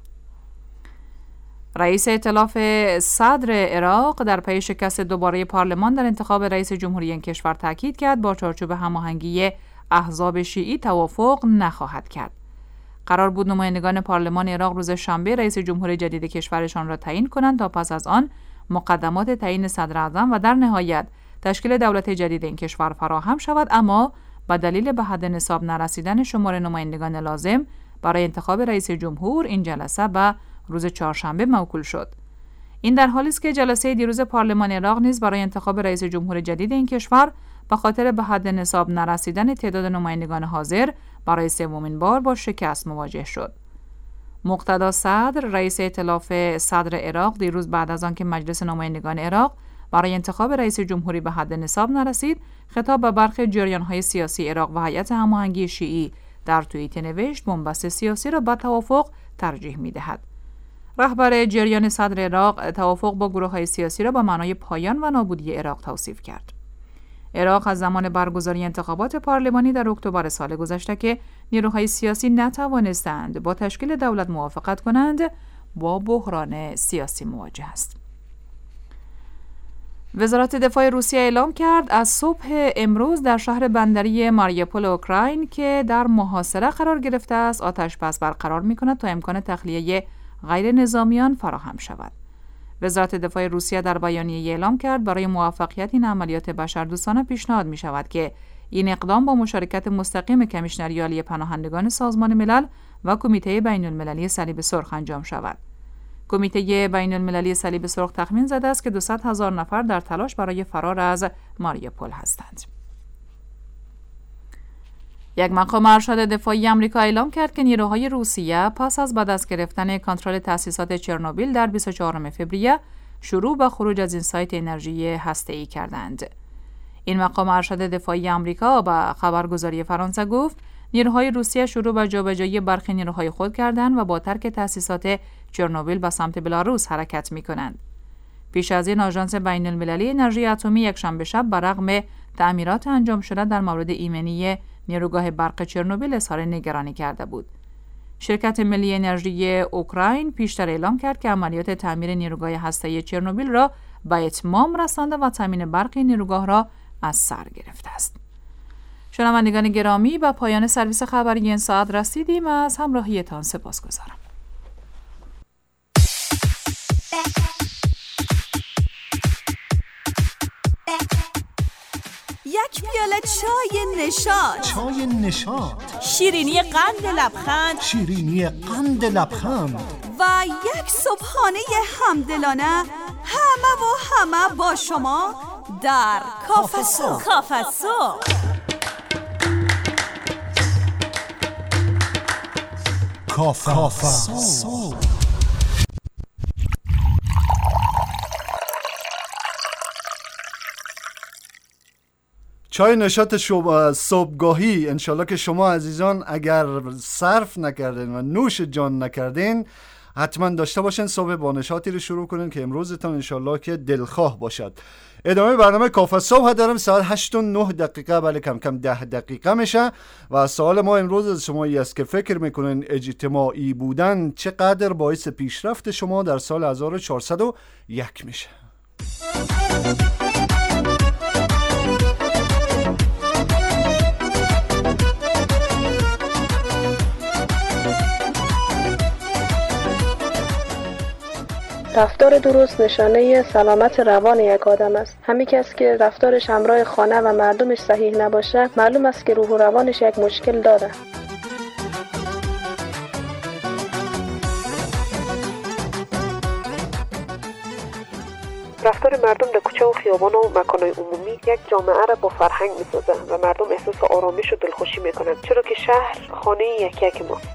رئیس ائتلاف صدر عراق در پی شکست دوباره پارلمان در انتخاب رئیس جمهوری این کشور تاکید کرد با چارچوب هماهنگی احزاب شیعی توافق نخواهد کرد. قرار بود نمایندگان پارلمان عراق روز شنبه رئیس جمهوری جدید کشورشان را تعیین کنند تا پس از آن مقدمات تعیین صدر اعظم و در نهایت تشکیل دولت جدید این کشور فراهم شود، اما به دلیل به حد نصاب نرسیدن شمار نمایندگان لازم برای انتخاب رئیس جمهور این جلسه به روز چهارشنبه موکول شد. این در حالی است که جلسه دیروز پارلمان عراق نیز برای انتخاب رئیس جمهور جدید این کشور به خاطر به حد نصاب نرسیدن تعداد نمایندگان حاضر برای سومین بار با شکست مواجه شد. مقتدا صدر رئیس ائتلاف صدر عراق دیروز بعد از آنکه مجلس نمایندگان عراق برای انتخاب رئیس جمهوری به حد نصاب نرسید، خطاب به برخی جریان‌های سیاسی عراق و هیئت هماهنگی شیعی در توییت نوشت بنبست سیاسی را به توافق ترجیح می‌دهد. رهبر جریان صدر عراق توافق با گروه‌های سیاسی را به معنای پایان و نابودی عراق توصیف کرد. عراق از زمان برگزاری انتخابات پارلمانی در اکتبر سال گذشته که نیروهای سیاسی نتوانستند با تشکیل دولت موافقت کنند، با بحران سیاسی مواجه است. وزارت دفاع روسیه اعلام کرد از صبح امروز در شهر بندری ماریوپول اوکراین که در محاصره قرار گرفته است آتش بس برقرار می‌کند تا امکان تخلیه غیر نظامیان فراهم شود. وزارت دفاع روسیه در بیانیه اعلام کرد برای موفقیت این عملیات بشردوستانه پیشنهاد می شود که این اقدام با مشارکت مستقیم کمیشنری عالی پناهندگان سازمان ملل و کمیته بین المللی صلیب سرخ انجام شود. کمیته بین المللی صلیب سرخ تخمین زده است که 200,000 نفر در تلاش برای فرار از ماریوپول هستند. یک مقام ارشد دفاعی آمریکا اعلام کرد که نیروهای روسیه پس از به دست گرفتن کنترل تأسیسات چرنوبیل در 24 فوریه شروع به خروج از این سایت انرژی هسته‌ای کردند. این مقام ارشد دفاعی آمریکا به خبرگزاری فرانسه گفت نیروهای روسیه شروع به جابجایی برخی نیروهای خود کردند و با ترک تأسیسات چرنوبیل به سمت بلاروس حرکت می‌کنند. پیش از این آژانس بین المللی انرژی اتمی یکشنبه شب بر رغم تعمیرات انجام شده در مورد ایمنی نیروگاه برق چرنوبیل اظهار نگرانی کرده بود. شرکت ملی انرژی اوکراین پیشتر اعلام کرد که عملیات تعمیر نیروگاه هسته‌ای چرنوبیل را به اتمام رسانده و تامین برق نیروگاه را از سر گرفته است. شنوندگان گرامی، به پایان سرویس خبری این ساعت رسیدیم. از همراهیتان سپاسگزارم. یک پیاله چای نشاط. چای نشاط. شیرینی قند لبخند. شیرینی قند لبخند. و یک صبحانه همدلانه همه با شما در کافه صبح. کافه صبح. کافه صبح. چای نشاط صبحگاهی انشالله که شما عزیزان اگر صرف نکردین و نوش جان نکردین حتما داشته باشین. صبح با نشاطی رو شروع کنین که امروزتان انشالله که دلخواه باشد. ادامه برنامه کافه صبح دارم ساعت 8 و 9 دقیقه، بله کم کم 10 دقیقه میشه و سوال ما امروز از شما است که فکر میکنین اجتماعی بودن چقدر باعث پیشرفت شما در سال 1401 میشه؟ رفتار درست نشانه سلامت روان یک آدم است. همین کس که رفتارش همراه خانه و مردمش صحیح نباشه، معلوم است که روح و روانش یک مشکل داره. رفتار مردم در کوچه و خیابان و مکان‌های عمومی یک جامعه را با فرهنگ می‌سازه و مردم احساس آرامش و دلخوشی می‌کنند، چرا که شهر خانه یک ماست.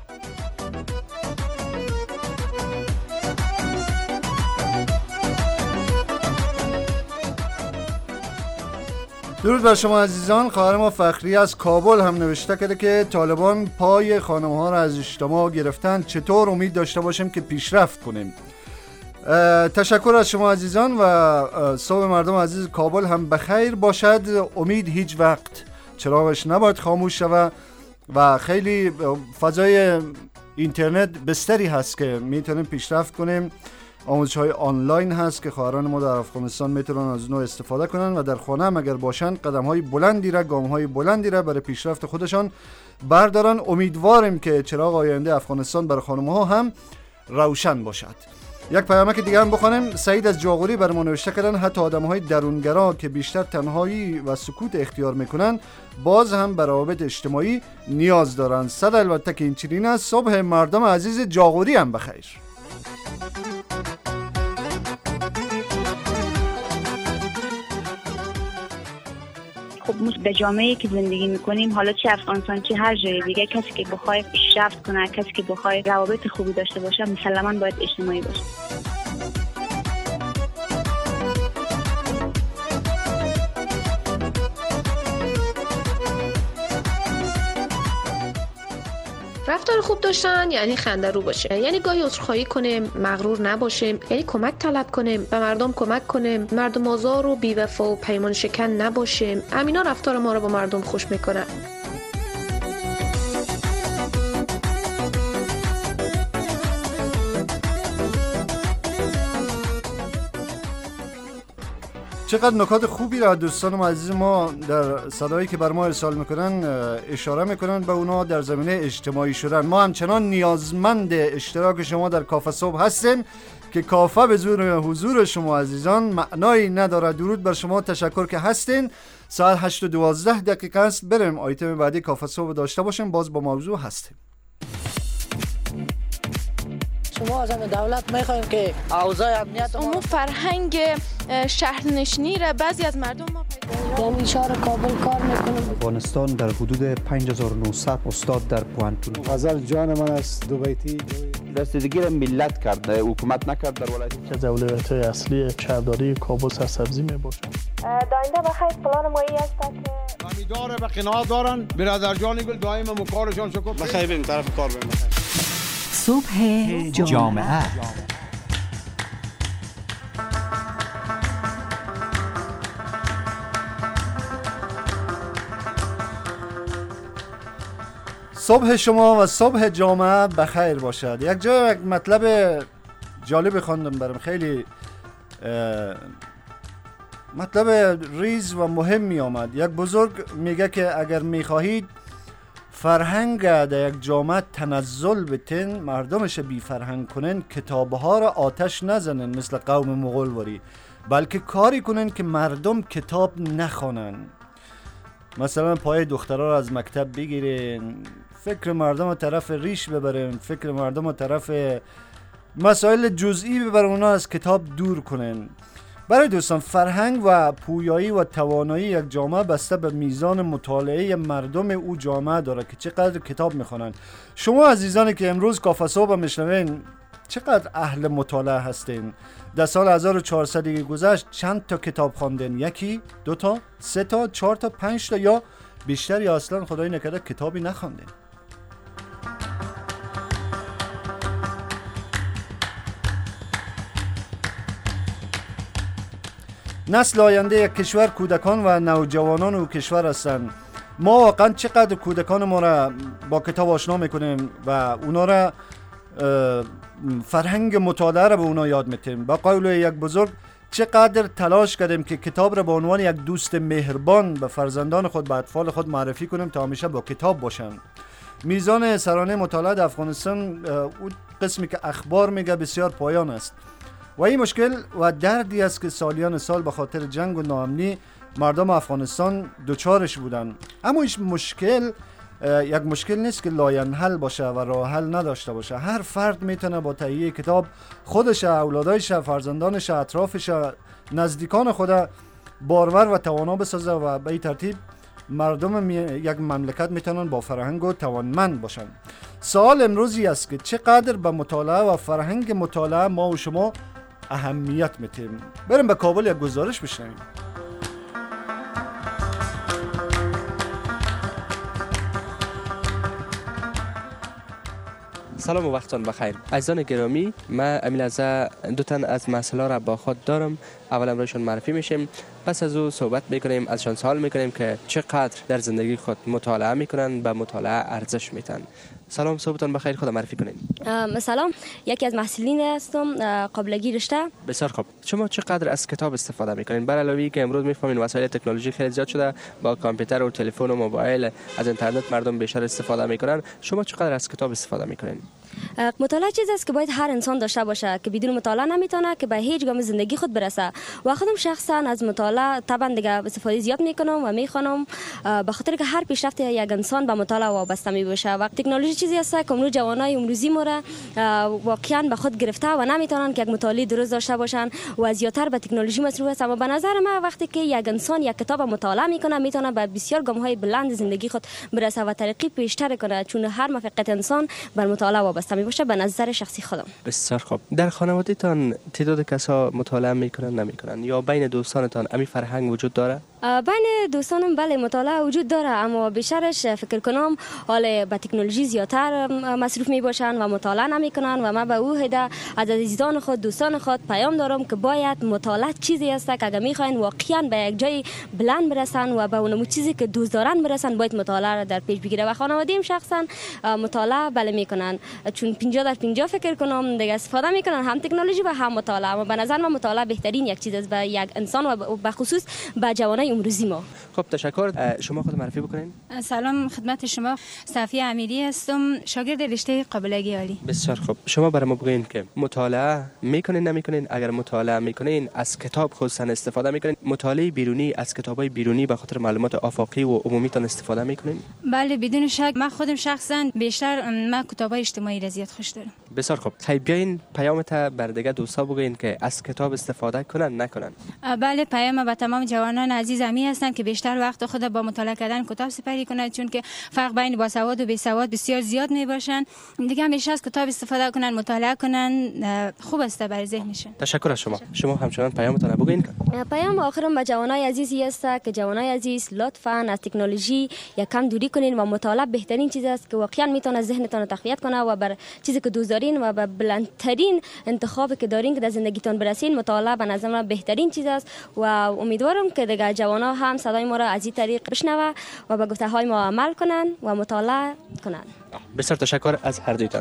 درود بر شما عزیزان. خواهر ما فخری از کابل هم نوشته کرده که طالبان پای خانم‌ها را از اجتماع گرفتن، چطور امید داشته باشیم که پیشرفت کنیم؟ تشکر از شما عزیزان و صبح مردم عزیز کابل هم بخیر باشد. امید هیچ وقت چراغش نباید خاموش شود و خیلی فضای اینترنت بستری هست که میتونیم پیشرفت کنیم. آموزش‌های آنلاین هست که خواهران ما در افغانستان میتونن از اونها استفاده کنن و در خانه هم اگر باشن قدم‌های بلندی را، گام‌های بلندی را برای پیشرفت خودشان بردارن. امیدواریم که چراغ آینده افغانستان برای خانم‌ها هم روشن باشد. یک پیامک دیگه هم بخونیم. سعید از جاغوری برام نوشته کردن حتی آدم‌های درونگرا که بیشتر تنهایی و سکوت اختیار میکنن باز هم به روابط اجتماعی نیاز دارن. صد البته که این چنین است. صبح مردم عزیز جاغوری هم بخیر. خب ما در جامعه‌ای که زندگی میکنیم، حالا چه افغانستان چه هر جای دیگه، کسی که بخواد پیشرفت کنه، کسی که بخواد روابط خوبی داشته باشه، مسلماً باید اجتماعی باشه. رفتار خوب داشتن یعنی خنده رو باشه، یعنی گاهی عذرخواهی کنیم، مغرور نباشیم، یعنی کمک طلب کنیم، به مردم کمک کنیم، مردم آزار و بی‌وفا و پیمان شکن نباشیم. همینا رفتار ما رو با مردم خوش میکنه. چقدر نکات خوبی را دوستان عزیز ما در صدایی که بر ما ارسال میکنن اشاره میکنن به اونا در زمینه اجتماعی شدن. ما همچنان نیازمند اشتراک شما در کافه صبح هستیم که کافه به زور حضور شما عزیزان معنایی نداره. درود بر شما، تشکر که هستین. ساعت 8:12 دقیقه است. بریم آیتم بعدی کافه صبح داشته باشیم. باز با موضوع هستیم. شما از دولت میخوایم که اوضاع امنیت ما فرهنگ شهرنشینی را بعضی از مردم ما یعنی شهر کابل کار میکنم. افغانستان در حدود 5900 استاد در پوانتون. غزل جان من است دو بیتی رسیدگی را ملت کرد، حکومت نکرد در ولایت. از اولویت‌های اصلی شهرداری کابل سرسبزی میباشد. داینده بخیر پلان مایی است که امیدواره به قناعت دارن. برادر جان گل دائم مکارشان شکر. بخیر بریم طرف کار بریم. صبح جامعه. صبح شما و صبح جامعه بخیر باشد. یک جای یک مطلب جالب خواندم برام، خیلی مطلب ریز و مهم می آمد. یک بزرگ میگه که اگر میخواهید فرهنگ در یک جامعه تنزل بتین، مردمش بی فرهنگ کنن، کتابها را آتش نزنن مثل قوم مغولواری، بلکه کاری کنن که مردم کتاب نخوانن. مثلا پای دخترها را از مکتب بگیرین، فکر مردم طرف ریش ببرن، فکر مردم طرف مسائل جزئی ببرن، اونا از کتاب دور کنن. برای دوستان، فرهنگ و پویایی و توانایی یک جامعه بسته به میزان مطالعه مردم او جامعه داره که چقدر کتاب میخوانند. شما عزیزانی که امروز کافه صبح میشنوین چقدر اهل مطالعه هستین؟ در سال 1400 گذشت چند تا کتاب خواندن؟ یکی، دو تا، سه تا، چهار تا، پنج تا یا بیشتر، یا اصلا خدای نکرده کتابی نخواندن؟ نسل آینده یک کشور کودکان و نوجوانان او کشور هستند. ما واقعا چقدر کودکان ما را با کتاب آشنا میکنیم و اونا را فرهنگ مطالعه را به اونا یاد میتیم. با قول یک بزرگ، چقدر تلاش کردیم که کتاب را به عنوان یک دوست مهربان به فرزندان خود، به اطفال خود معرفی کنیم تا همیشه با کتاب باشن. میزان سرانه مطالعه در افغانستان، اون قسمی که اخبار میگه، بسیار پایان است و این مشکل و دردی است که سالیان سال به خاطر جنگ و ناامنی مردم افغانستان دوچارش بودن. اما این مشکل یک مشکل نیست که لاینحل باشه و راه حل نداشته باشه. هر فرد میتونه با تهیه کتاب خودش، اولادایش، فرزندانش، اطرافش، نزدیکان خود بارور و توانا بسازه و به این ترتیب مردم یک مملکت میتونن با فرهنگ و توانمند باشن. سوال امروزی است که چقدر به مطالعه و فرهنگ مطالعه ما و شما اهمیت میتیم. بریم به کابل یک گزارش بشنویم. سلام و وقتتان بخیر. عزیزان گرامی، من امیل عزا دو تن از مسئله را با خود دارم. اول امروزشون معرفی میشیم، پس از او صحبت میکنیم، ازشان سوال میکنیم که چقدر در زندگی خود مطالعه میکنن، به مطالعه ارزش میتن. سلام، صحبتان بخیر، خود معرفی کنین. سلام، یکی از محصلین هستم قابلگی رشته. بسیار خوب. شما چقدر از کتاب استفاده میکنین؟ بر علاوه که امروز میفهمین وسایل تکنولوژی خیلی زیاد شده، با کامپیوتر و تلفن و موبایل، از اینترنت مردم بیشتر استفاده میکنن. شما چقدر از کتاب استفاده میکنین؟ مطالعه چیزی است که باید هر انسان داشته باشه، که بدون مطالعه نمیتونه که به هیچ گام زندگی خود برسه. و خودم شخصا از مطالعه طبعا دیگه استفاده زیاد میکنم و میخوانم، به خاطر که هر پیشرفت یک انسان به مطالعه وابسته میشه. و تکنولوژی چیزی است که امروز جوانای امروزی ما را واقعا به خود گرفته و نمیتونن که یک مطالعه درست داشته باشن و زیاتر به تکنولوژی مصروف هستن. و به نظر من وقتی که یک انسان یک کتاب مطالعه میکنه، میتونه به بسیار گام های بلند زندگی خود برسه و ترقی بیشتر کنه، چون هر موفقیت انسان بر مطالعه وابسته میشه. به نظر شخصی خودم. بسیار خوب. در خانواده‌تان تعداد کسا مطالعه میکنن نمیکنن، یا بین دوستانتان امی فرهنگ وجود داره؟ بین دوستانم بله مطالعه وجود داره، اما بیشترش فکر کنم حال به تکنولوژی زیادتر مصروف می باشن و مطالعه نمی کنن. و من به او هده از عزیزان خود، دوستان خود پیام دارم که باید مطالعه چیزی است که اگر میخواین واقعا به یک جای بلند برسن و به اون چیزی که دوست دارن برسن، باید مطالعه را در پیش بگیره. و خانواده‌ام شخصا مطالعه بله میکنن، چون 50-50 فکر کنم دیگه استفاده میکنن، هم تکنولوژی و هم مطالعه. و به نظر من مطالعه بهترین یک چیز است به یک انسان و به خصوص به جوانای امروزی ما. خب تشکر. شما خود معرفی بکنین. سلام خدمت شما، صفیه امیری هستم، شاگرد رشته قابلگی عالی. بسیار خوب. شما برای ما بگین که مطالعه میکنین نمیکنین؟ اگر مطالعه میکنین از کتاب خصوصا استفاده میکنین؟ مطالعه بیرونی از کتابای بیرونی به خاطر معلومات آفاقی و عمومی تان استفاده میکنین؟ بله بدون شک. من خودم شخصا بیشتر من کتابای اجتماعی را زیاد خوش دارم. بسیار خوب. خیلی بیاین پیامت بر دیگه دوستا بگین که از کتاب استفاده کنن نکنن. بله پیام به تمام جوانان عزیز امی هستم که بیشتر وقت خود با مطالعه کردن کتاب سپری کنند، چون که فرق بین باسواد و بیسواد بسیار زیاد می باشن. دیگه همیشه از کتاب استفاده کنن، مطالعه کنن، خوب است برای ذهنشون. تشکر از شما. شما همچنان پیامتون بگین. پیام آخرم به جوانای عزیزی است که جوانای عزیز لطفاً از تکنولوژی یکم دوری کنین و مطالعه بهترین چیز است که واقعا میتونه ذهنتون رو تقویت کنه و بر چیزی که دوست دارین و به بلندترین انتخابی که دارین که در زندگیتون برسین. مطالعه به نظر من بهترین چیز است و امیدوارم که دیگه جوانا هم صدای ما را از این طریق بشنوه و به گفته های ما عمل کنن و مطالعه کنن. بسیار تشکر از هر دویتان.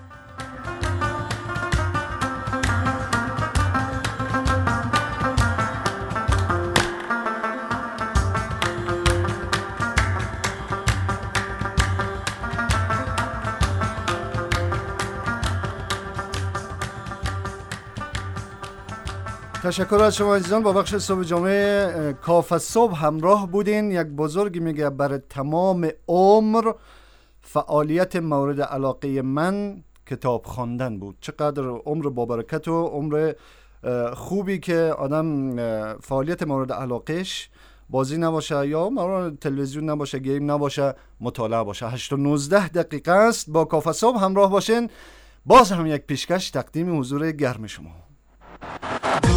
تشکر از شما عزیزان. با بخش صبح جامعه کافه صبح همراه بودین. یک بزرگی میگه برای تمام عمر فعالیت مورد علاقه من کتاب خواندن بود. چقدر عمر با برکت و عمر خوبی که آدم فعالیت مورد علاقهش بازی نباشه یا مورد تلویزیون نباشه، گیم نباشه، مطالعه باشه. 8:19 دقیقه است. با کافه صبح همراه باشین. باز هم یک پیشکش تقدیم حضور گرم شما.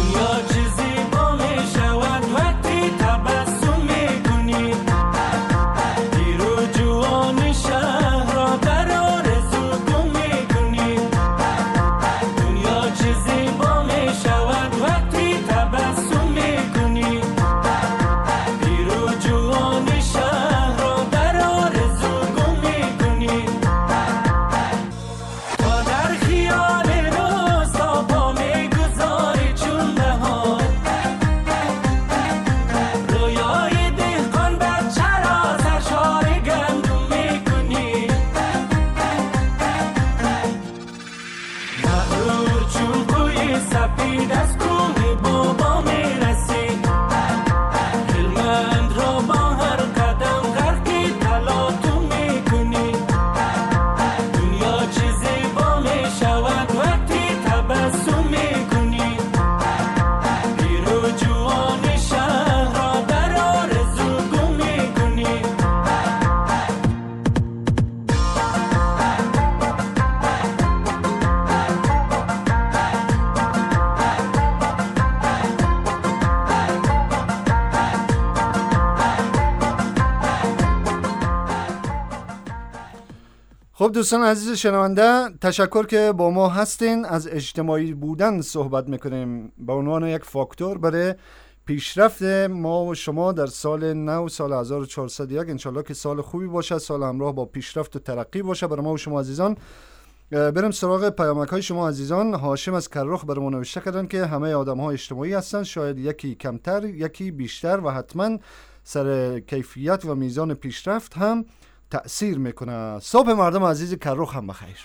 خب دوستان عزیز شنونده، تشکر که با ما هستین. از اجتماعی بودن صحبت میکنیم به عنوان یک فاکتور برای پیشرفت ما و شما در سال نو، سال 1401. انشالله که سال خوبی باشه، سال همراه با پیشرفت و ترقی باشه برای ما و شما عزیزان. بریم سراغ پیامک های شما عزیزان. هاشم از کرخ برای ما نوشته کردن که همه آدم ها اجتماعی هستن، شاید یکی کمتر یکی بیشتر، و حتما سر کیفیت و میزان پیشرفت هم تأثیر میکنه. صبح مردم عزیز کرخ هم بخیر.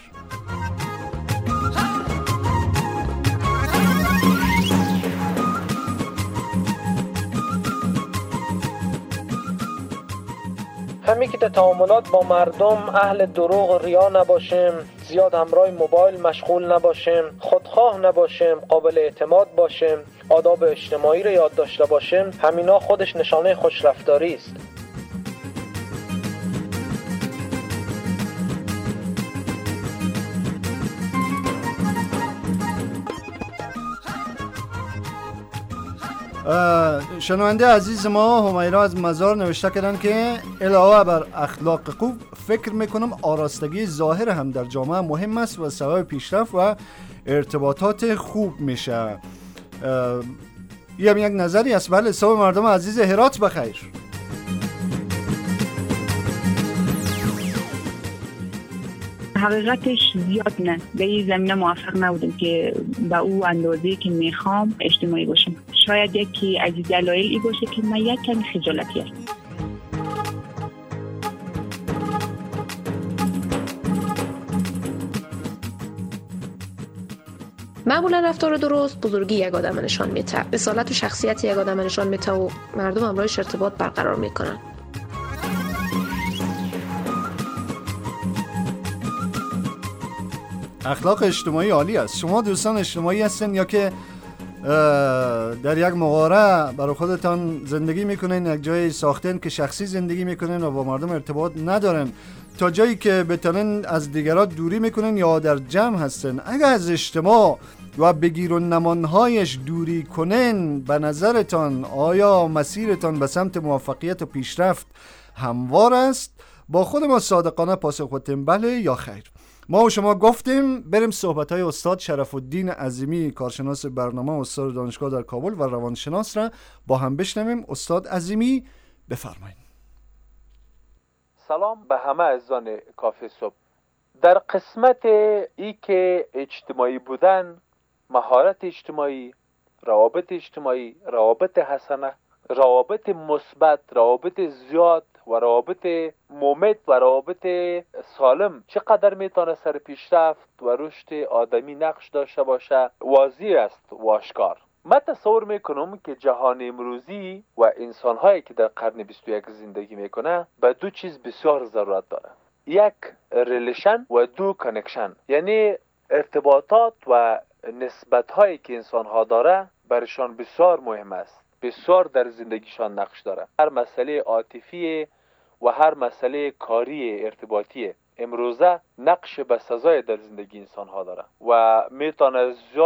همین که در تعاملات با مردم اهل دروغ و ریا نباشیم، زیاد همراه موبایل مشغول نباشیم، خودخواه نباشیم، قابل اعتماد باشیم، آداب اجتماعی رو یاد داشته باشیم، همینا خودش نشانه خوشرفتاری است. شنونده عزیز ما همیرا از مزار نوشته کردن که علاوه بر اخلاق خوب، فکر میکنم آراستگی ظاهر هم در جامعه مهم است و سبب پیشرفت و ارتباطات خوب میشه. این هم یک نظری است. بله، صبح مردم عزیز هرات بخیر. حقیقتش زیاد نه، به این زمینه موفق نبودم که به او اندازه‌ای که میخوام اجتماعی باشم. شاید یکی از دلایل ای باشه که من یک کمی خجالتی هستم. معمولا رفتار درست بزرگی یک آدم نشان میده، اصالت و شخصیت یک آدم نشان میده و مردم همراهش ارتباط برقرار میکنن. اخلاق اجتماعی عالی است. شما دوستان اجتماعی هستین یا که در یک مغاره برای خودتان زندگی میکنین، یک جای ساختین که شخصی زندگی میکنین و با مردم ارتباط ندارن، تا جایی که بتونین از دیگران دوری میکنین یا در جمع هستین؟ اگر از اجتماع و بگیر و نمانهایش دوری کنین، به نظرتان آیا مسیرتان به سمت موفقیت و پیشرفت هموار است؟ با خود ما صادقانه پاسخ بدیم بله یا خیر. ما و شما گفتیم. بریم صحبت‌های استاد شرف الدین عظیمی، کارشناس برنامه و استاد دانشگاه در کابل و روانشناس را با هم بشنویم. استاد عظیمی بفرمایید. سلام به همه عزیزان کافه صبح. در قسمت ای که اجتماعی بودن، مهارت اجتماعی، روابط اجتماعی، روابط حسنه، روابط مثبت، روابط زیاد و روابط ممت و روابط سالم چقدر میتونه سر پیشرفت و رشد آدمی نقش داشته باشه واضح است و آشکار. من تصور میکنم که جهان امروزی و انسانهایی که در قرن 21 زندگی میکنه به دو چیز بسیار ضرورت داره. یک ریلیشن و دو کانکشن، یعنی ارتباطات و نسبت‌هایی که انسان‌ها داره برشان بسیار مهم است، بسیار در زندگیشان نقش داره. هر مسئله عاطفی و هر مسئله کاری ارتباطی امروزه نقش بسزای در زندگی انسان‌ها داره و میتونه زیاد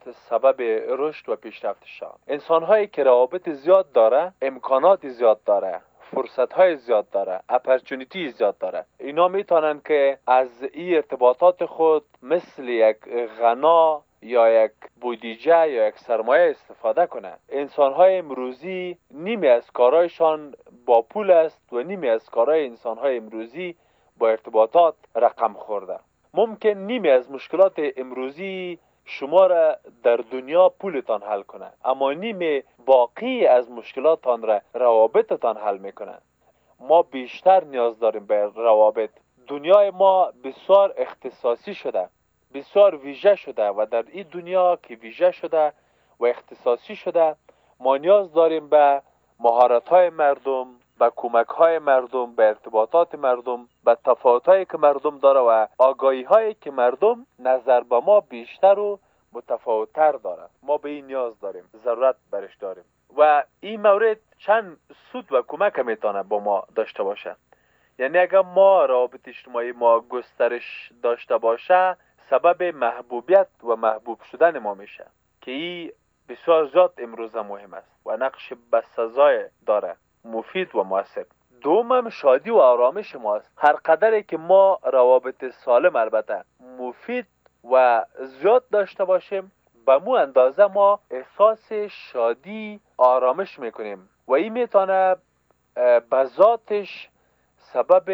سبب رشد و پیشرفتشان. انسان‌هایی که روابط زیاد داره، امکانات زیاد داره، فرصت‌های زیاد داره، اپورتونیتی زیاد داره، اینا میتونن که از این ارتباطات خود مثل یک غنا یا یک بودجه یا یک سرمایه استفاده کنه. انسان‌های امروزی نیمی از کارهایشان با پول است و نیمی از کارهای انسان‌های امروزی با ارتباطات رقم خورده. ممکن نیمی از مشکلات امروزی شما را در دنیا پولتان حل کنه، اما نیمی باقی از مشکلاتان را روابطتان حل میکنه. ما بیشتر نیاز داریم به روابط. دنیای ما بسیار اختصاصی شده، بسیار ویژه شده و در این دنیا که ویژه شده و اختصاصی شده ما نیاز داریم به مهارت‌های مردم، به کمک‌های مردم، به ارتباطات مردم، به تفاوت‌هایی که مردم داره و آگاهی‌هایی که مردم نظر به ما بیشتر و متفاوت‌تر داره. ما به این نیاز داریم، ضرورت برش داریم و این مورد چند سود و کمک میتونه با ما داشته باشه. یعنی اگر ما روابط اجتماعی ما گسترش داشته باشه سبب محبوبیت و محبوب شدن ما میشه که این بسیار زیاد امروز مهم است و نقش بسزای داره، مفید و مؤثر. دومم شادی و آرامش ماست. هر قدری که ما روابط سالم البته مفید و زیاد داشته باشیم به مو اندازه ما احساس شادی آرامش میکنیم و این میتونه به ذاتش سبب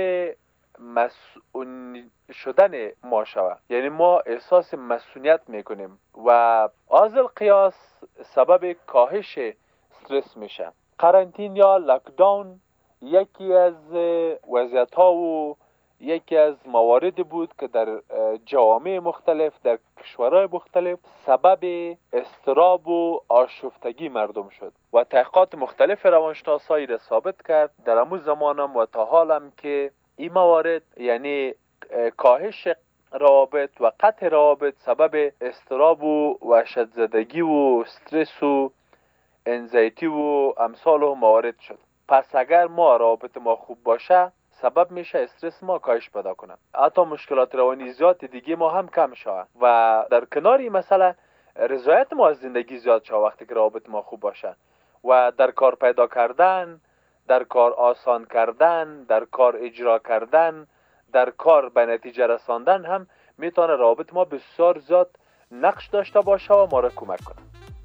مسئول شدن ما شود. یعنی ما احساس مسئولیت میکنیم و از القیاس سبب کاهش استرس میشه. قرنطین یا لاکداون یکی از وضعیت ها و یکی از مواردی بود که در جوامع مختلف در کشورهای مختلف سبب اضطراب و آشفتگی مردم شد و تحقیقات مختلف روانشناسایی را ثابت کرد در همون زمانم و تا حالم که این موارد یعنی کاهش روابط و قطع روابط سبب اضطراب و وحشت زدگی و استرس و انزایتی و امثال و موارد شد. پس اگر ما روابط ما خوب باشه سبب میشه استرس ما کاهش پیدا کنه، حتی مشکلات روانی زیاد دیگه ما هم کم شود و در کنار این مسئله رضایت ما از زندگی زیاد شود وقتی که روابط ما خوب باشه و در کار پیدا کردن، در کار آسان کردن، در کار اجرا کردن، در کار به نتیجه رساندن هم میتونه روابط ما بسیار زیاد نقش داشته باشه و ما را کمک کنه.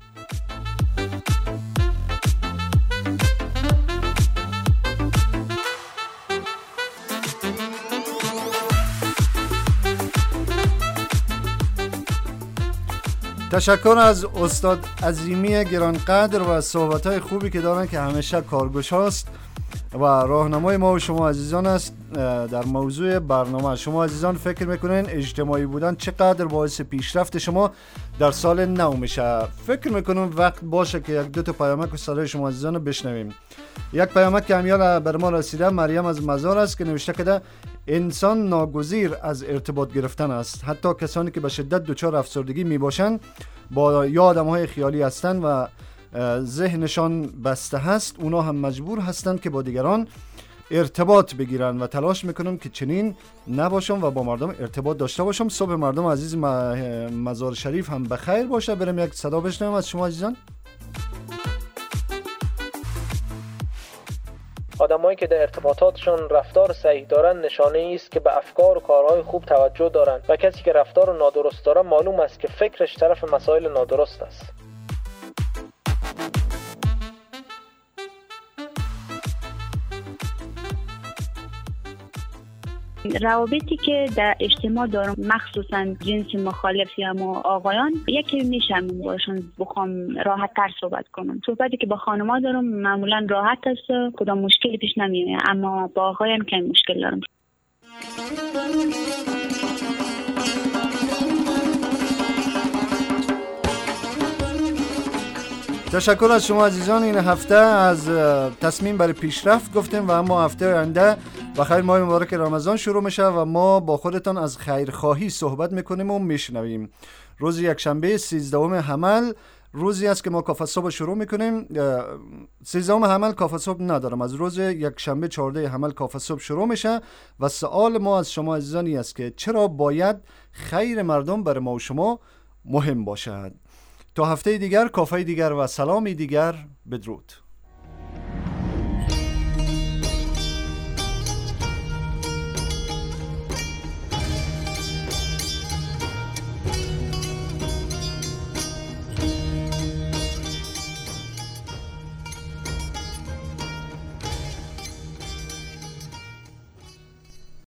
تشکر از استاد عظیمی گرانقدر و صحبت‌های خوبی که دارن که همیشه کارگوش هاست و راهنمای ما و شما عزیزان است در موضوع برنامه. شما عزیزان فکر میکنین اجتماعی بودن چقدر باعث پیشرفت شما در سال نو میشه؟ فکر میکنم وقت باشه که یک دو تا پیامک و صدای شما عزیزان رو بشنویم. یک پیامک که همیال بر ما رسیده مریم از مزار است که نوشته که انسان ناگزیر از ارتباط گرفتن است. حتی کسانی که به شدت دچار افسردگی میباشند با یا آدم‌های خیالی هستند و ذهنشان بسته هست، اونا هم مجبور هستند که با دیگران ارتباط بگیرن و تلاش میکنم که چنین نباشم و با مردم ارتباط داشته باشم. صبح مردم عزیز مزار شریف هم بخیر باشه. بریم یک صدا بشنویم از شما عزیزان. آدمایی که در ارتباطاتشان رفتار صحیح دارن نشانه است که به افکار و کارهای خوب توجه دارن و کسی که رفتار نادرست داره معلوم است که فکرش طرف مسائل نادرست است. روابطی که در اجتماع دارم مخصوصا جنس مخالف یا ما آقایان یکی میشم باشون بخوام راحت تر صحبت کنم. صحبتی که با خانم‌ها دارم معمولا راحت است، کدام مشکلی پیش نمیاد، اما با آقایان کم مشکل دارم. تشکر از شما عزیزان. این هفته از تصمیم برای پیشرفت گفتیم و اما هفته آینده بخیر ماه مبارک رمضان شروع میشه و ما با خودتان از خیرخواهی صحبت میکنیم و میشنویم. روز یکشنبه 13 حمل روزی است که ما کافه صبح شروع میکنیم. 13 حمل کافه صبح ندارم، از روز یکشنبه 14 حمل کافه صبح شروع میشه و سوال ما از شما عزیزانی است که چرا باید خیر مردم برای ما و شما مهم باشد؟ تا هفته دیگر، کافه دیگر و سلامی دیگر. بدرود.